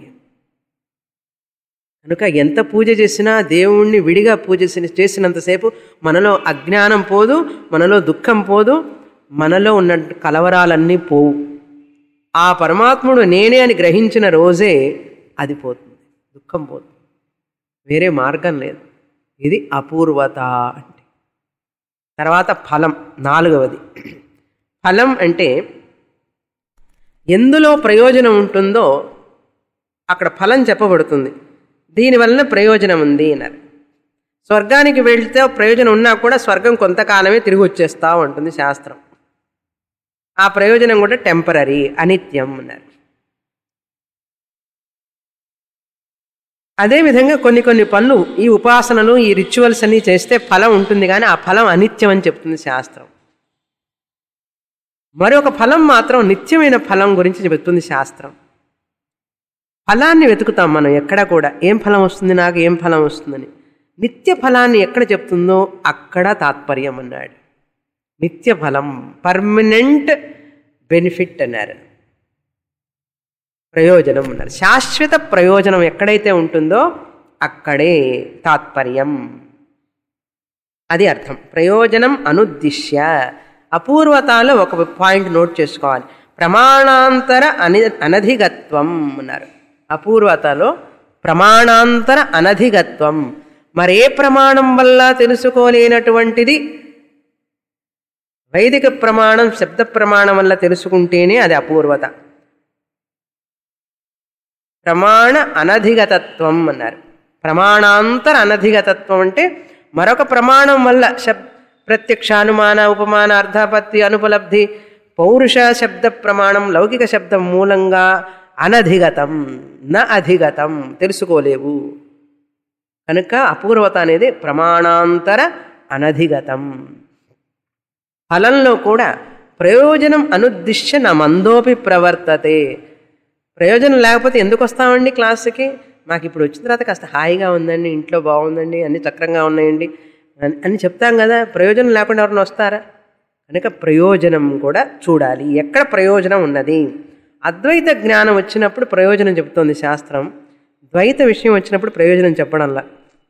కనుక ఎంత పూజ చేసినా దేవుణ్ణి విడిగా పూజ చేసినంతసేపు మనలో అజ్ఞానం పోదు, మనలో దుఃఖం పోదు, మనలో ఉన్న కలవరాలన్నీ పోవు. ఆ పరమాత్ముడు నేనే అని గ్రహించిన రోజే అది పోతుంది, దుఃఖం పోతుంది, వేరే మార్గం లేదు. ఇది అపూర్వత అంటే. తర్వాత ఫలం, 4వది. ఫలం అంటే ఎందులో ప్రయోజనం ఉంటుందో అక్కడ ఫలం చెప్పబడుతుంది. దీనివలన ప్రయోజనం ఉంది అన్నారు. స్వర్గానికి వెళ్తే ప్రయోజనం ఉన్నా కూడా స్వర్గం కొంతకాలమే తిరిగి వచ్చేస్తూ ఉంటుంది శాస్త్రం. ఆ ప్రయోజనం కూడా టెంపరీ, అనిత్యం అన్నారు. అదేవిధంగా కొన్ని పనులు, ఈ ఉపాసనలు, ఈ రిచువల్స్ అన్నీ చేస్తే ఫలం ఉంటుంది, కానీ ఆ ఫలం అనిత్యం అని చెప్తుంది శాస్త్రం. మరొక ఫలం మాత్రం నిత్యమైన ఫలం గురించి చెబుతుంది శాస్త్రం. ఫలాన్ని వెతుకుతాం మనం ఎక్కడ కూడా, ఏం ఫలం వస్తుంది నాకు, ఏం ఫలం వస్తుందని. నిత్య ఫలాన్ని ఎక్కడ చెప్తుందో అక్కడ తాత్పర్యం అన్నాడు. నిత్య ఫలం, పర్మనెంట్ బెనిఫిట్ అన్నారు, ప్రయోజనం అన్నారు. శాశ్వత ప్రయోజనం ఎక్కడైతే ఉంటుందో అక్కడే తాత్పర్యం, అది అర్థం. ప్రయోజనం అనుద్దిశ్య. అపూర్వతాలో ఒక పాయింట్ నోట్ చేసుకోవాలి, ప్రమాణాంతర అనధిగత్వం అన్నారు. అపూర్వతలో ప్రమాణాంతర అనధిగత్వం, మరే ప్రమాణం వల్ల తెలుసుకోలేనటువంటిది వైదిక ప్రమాణం, శబ్ద ప్రమాణం వల్ల తెలుసుకుంటేనే అది అపూర్వత. ప్రమాణ అనధిగతత్వం అన్నారు. ప్రమాణాంతర అనధిగతత్వం అంటే మరొక ప్రమాణం వల్ల ప్రత్యక్ష, అనుమాన, ఉపమాన, అర్థాపత్తి, అనుపలబ్ధి, పౌరుష శబ్ద ప్రమాణం, లౌకిక శబ్దం మూలంగా అనధిగతం, న అధిగతం, తెలుసుకోలేవు. కనుక అపూర్వత అనేది ప్రమాణాంతర అనధిగతం. ఫలంలో కూడా ప్రయోజనం అనుద్దిశ్య నా మందోపి ప్రవర్తతే. ప్రయోజనం లేకపోతే ఎందుకు వస్తామండి క్లాసుకి? మాకు ఇప్పుడు వచ్చిన తర్వాత కాస్త హాయిగా ఉందండి, ఇంట్లో బాగుందండి, అన్ని చక్రంగా ఉన్నాయండి అని చెప్తాం కదా. ప్రయోజనం లేకుండా ఎవరైనా వస్తారా? కనుక ప్రయోజనం కూడా చూడాలి, ఎక్కడ ప్రయోజనం ఉన్నది. అద్వైత జ్ఞానం వచ్చినప్పుడు ప్రయోజనం చెప్తోంది శాస్త్రం, ద్వైత విషయం వచ్చినప్పుడు ప్రయోజనం చెప్పడంలా.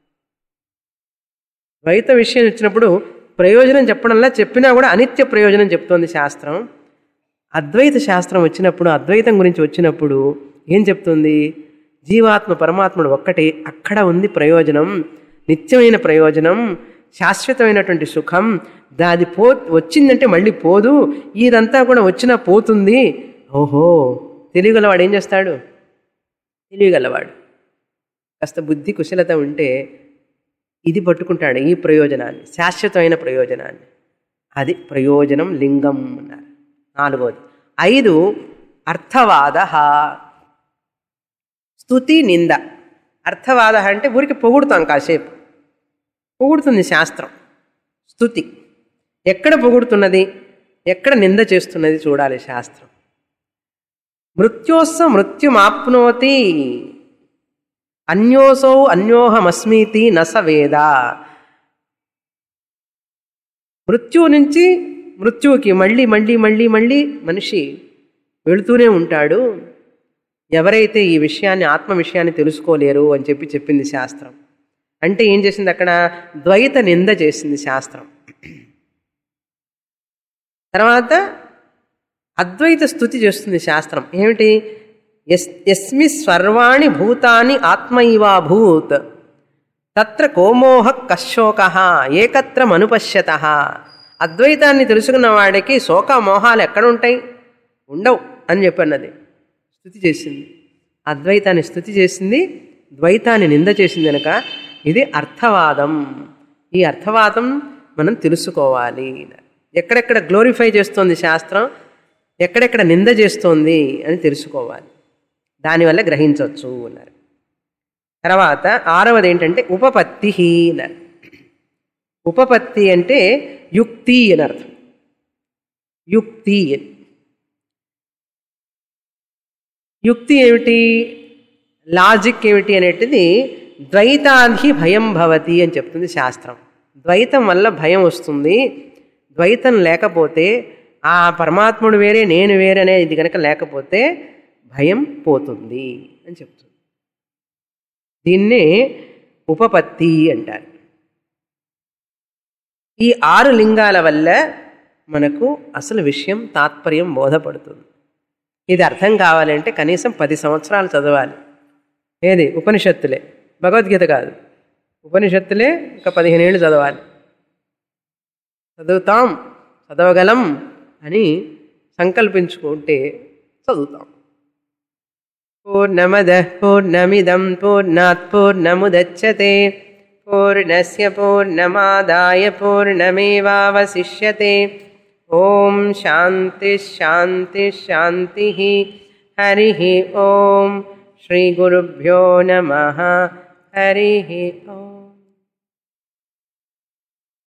ద్వైత విషయం వచ్చినప్పుడు ప్రయోజనం చెప్పడంలా, చెప్పినా కూడా అనిత్య ప్రయోజనం చెప్తోంది శాస్త్రం. అద్వైత శాస్త్రం వచ్చినప్పుడు, అద్వైతం గురించి వచ్చినప్పుడు ఏం చెప్తుంది? జీవాత్మ పరమాత్ముడు ఒక్కటే, అక్కడ ఉంది ప్రయోజనం, నిత్యమైన ప్రయోజనం, శాశ్వతమైనటువంటి సుఖం. దాది వచ్చిందంటే మళ్ళీ పోదు, ఇదంతా కూడా వచ్చినా పోతుంది. ఓహో, తెలియగలవాడు ఏం చేస్తాడు? తెలియగలవాడు కాస్త బుద్ధి కుశలత ఉంటే ఇది పట్టుకుంటాడు, ఈ ప్రయోజనాన్ని, శాశ్వతమైన ప్రయోజనాన్ని. అది ప్రయోజనం, లింగం అన్నారు. 4వది. 5 అర్థవాద. స్తుతి నింద. అర్థవాద అంటే ఊరికి పొగుడుతాం కాసేపు. పొగుడుతుంది శాస్త్రం. స్తుతి ఎక్కడ పొగుడుతున్నది, ఎక్కడ నింద చేస్తున్నది చూడాలి శాస్త్రం. మృత్యోస్స మృత్యుమాప్నోతి అన్యోసౌ అన్యోహమస్మీతి నస వేద. మృత్యువు నుంచి మృత్యువుకి మళ్ళీ మళ్ళీ మళ్ళీ మళ్ళీ మనిషి వెళుతూనే ఉంటాడు. ఎవరైతే ఈ విషయాన్ని, ఆత్మ విషయాన్ని తెలుసుకోలేరు అని చెప్పింది శాస్త్రం. అంటే ఏం చేసింది అక్కడ? ద్వైత నింద చేసింది శాస్త్రం. తర్వాత అద్వైత స్తుతి చేస్తుంది శాస్త్రం. ఏమిటి? యస్మి సర్వాణి భూతాని ఆత్మైవాభూత్ తత్ర కోమోహ కశోక ఏకత్ర మనుపశ్యత. అద్వైతాన్ని తెలుసుకున్న వాడికి శోక మోహాలు ఎక్కడుంటాయి? ఉండవు అని చెప్పన్నది. స్తుతి చేసింది, అద్వైతాన్ని స్తుతి చేసింది, ద్వైతాన్ని నింద చేసింది కనుక ఇది అర్థవాదం. ఈ అర్థవాదం మనం తెలుసుకోవాలి. ఎక్కడెక్కడ గ్లోరిఫై చేస్తోంది శాస్త్రం, ఎక్కడెక్కడ నింద చేస్తోంది అని తెలుసుకోవాలి. దానివల్ల గ్రహించవచ్చు అన్నారు. తర్వాత ఆరవది ఏంటంటే ఉపపత్తి అన్నారు. ఉపపత్తి అంటే యుక్తి అని అర్థం. యుక్తి యుక్తి ఏమిటి, లాజిక్ ఏమిటి అనేటిది ద్వైతాధి భయం భవతి అని చెప్తుంది శాస్త్రం. ద్వైతం వల్ల భయం వస్తుంది. ద్వైతం లేకపోతే, ఆ పరమాత్ముడు వేరే నేను వేరే అనేది కనుక లేకపోతే భయం పోతుంది అని చెప్తుంది. దీన్నే ఉపపత్తి అంటారు. ఈ 6 లింగాల వల్ల మనకు అసలు విషయం, తాత్పర్యం బోధపడుతుంది. ఇది అర్థం కావాలంటే కనీసం 10 సంవత్సరాలు చదవాలి. ఏది? ఉపనిషత్తులే, భగవద్గీత కాదు. ఉపనిషత్తులే ఒక 15 ఏళ్ళు చదవాలి. చదువుతాం, చదవగలం అని సంకల్పించుకుంటే చదువుతాం. పూర్ణమదః పూర్ణమిదం పూర్ణాత్ పూర్ణముదచ్యతే పూర్ణస్య పూర్ణమాదాయ పూర్ణమేవావశిష్యతే. ఓం శాంతి శాంతి శాంతి. హరి ఓం. శ్రీ గురుభ్యో నమః. హరి ఓం.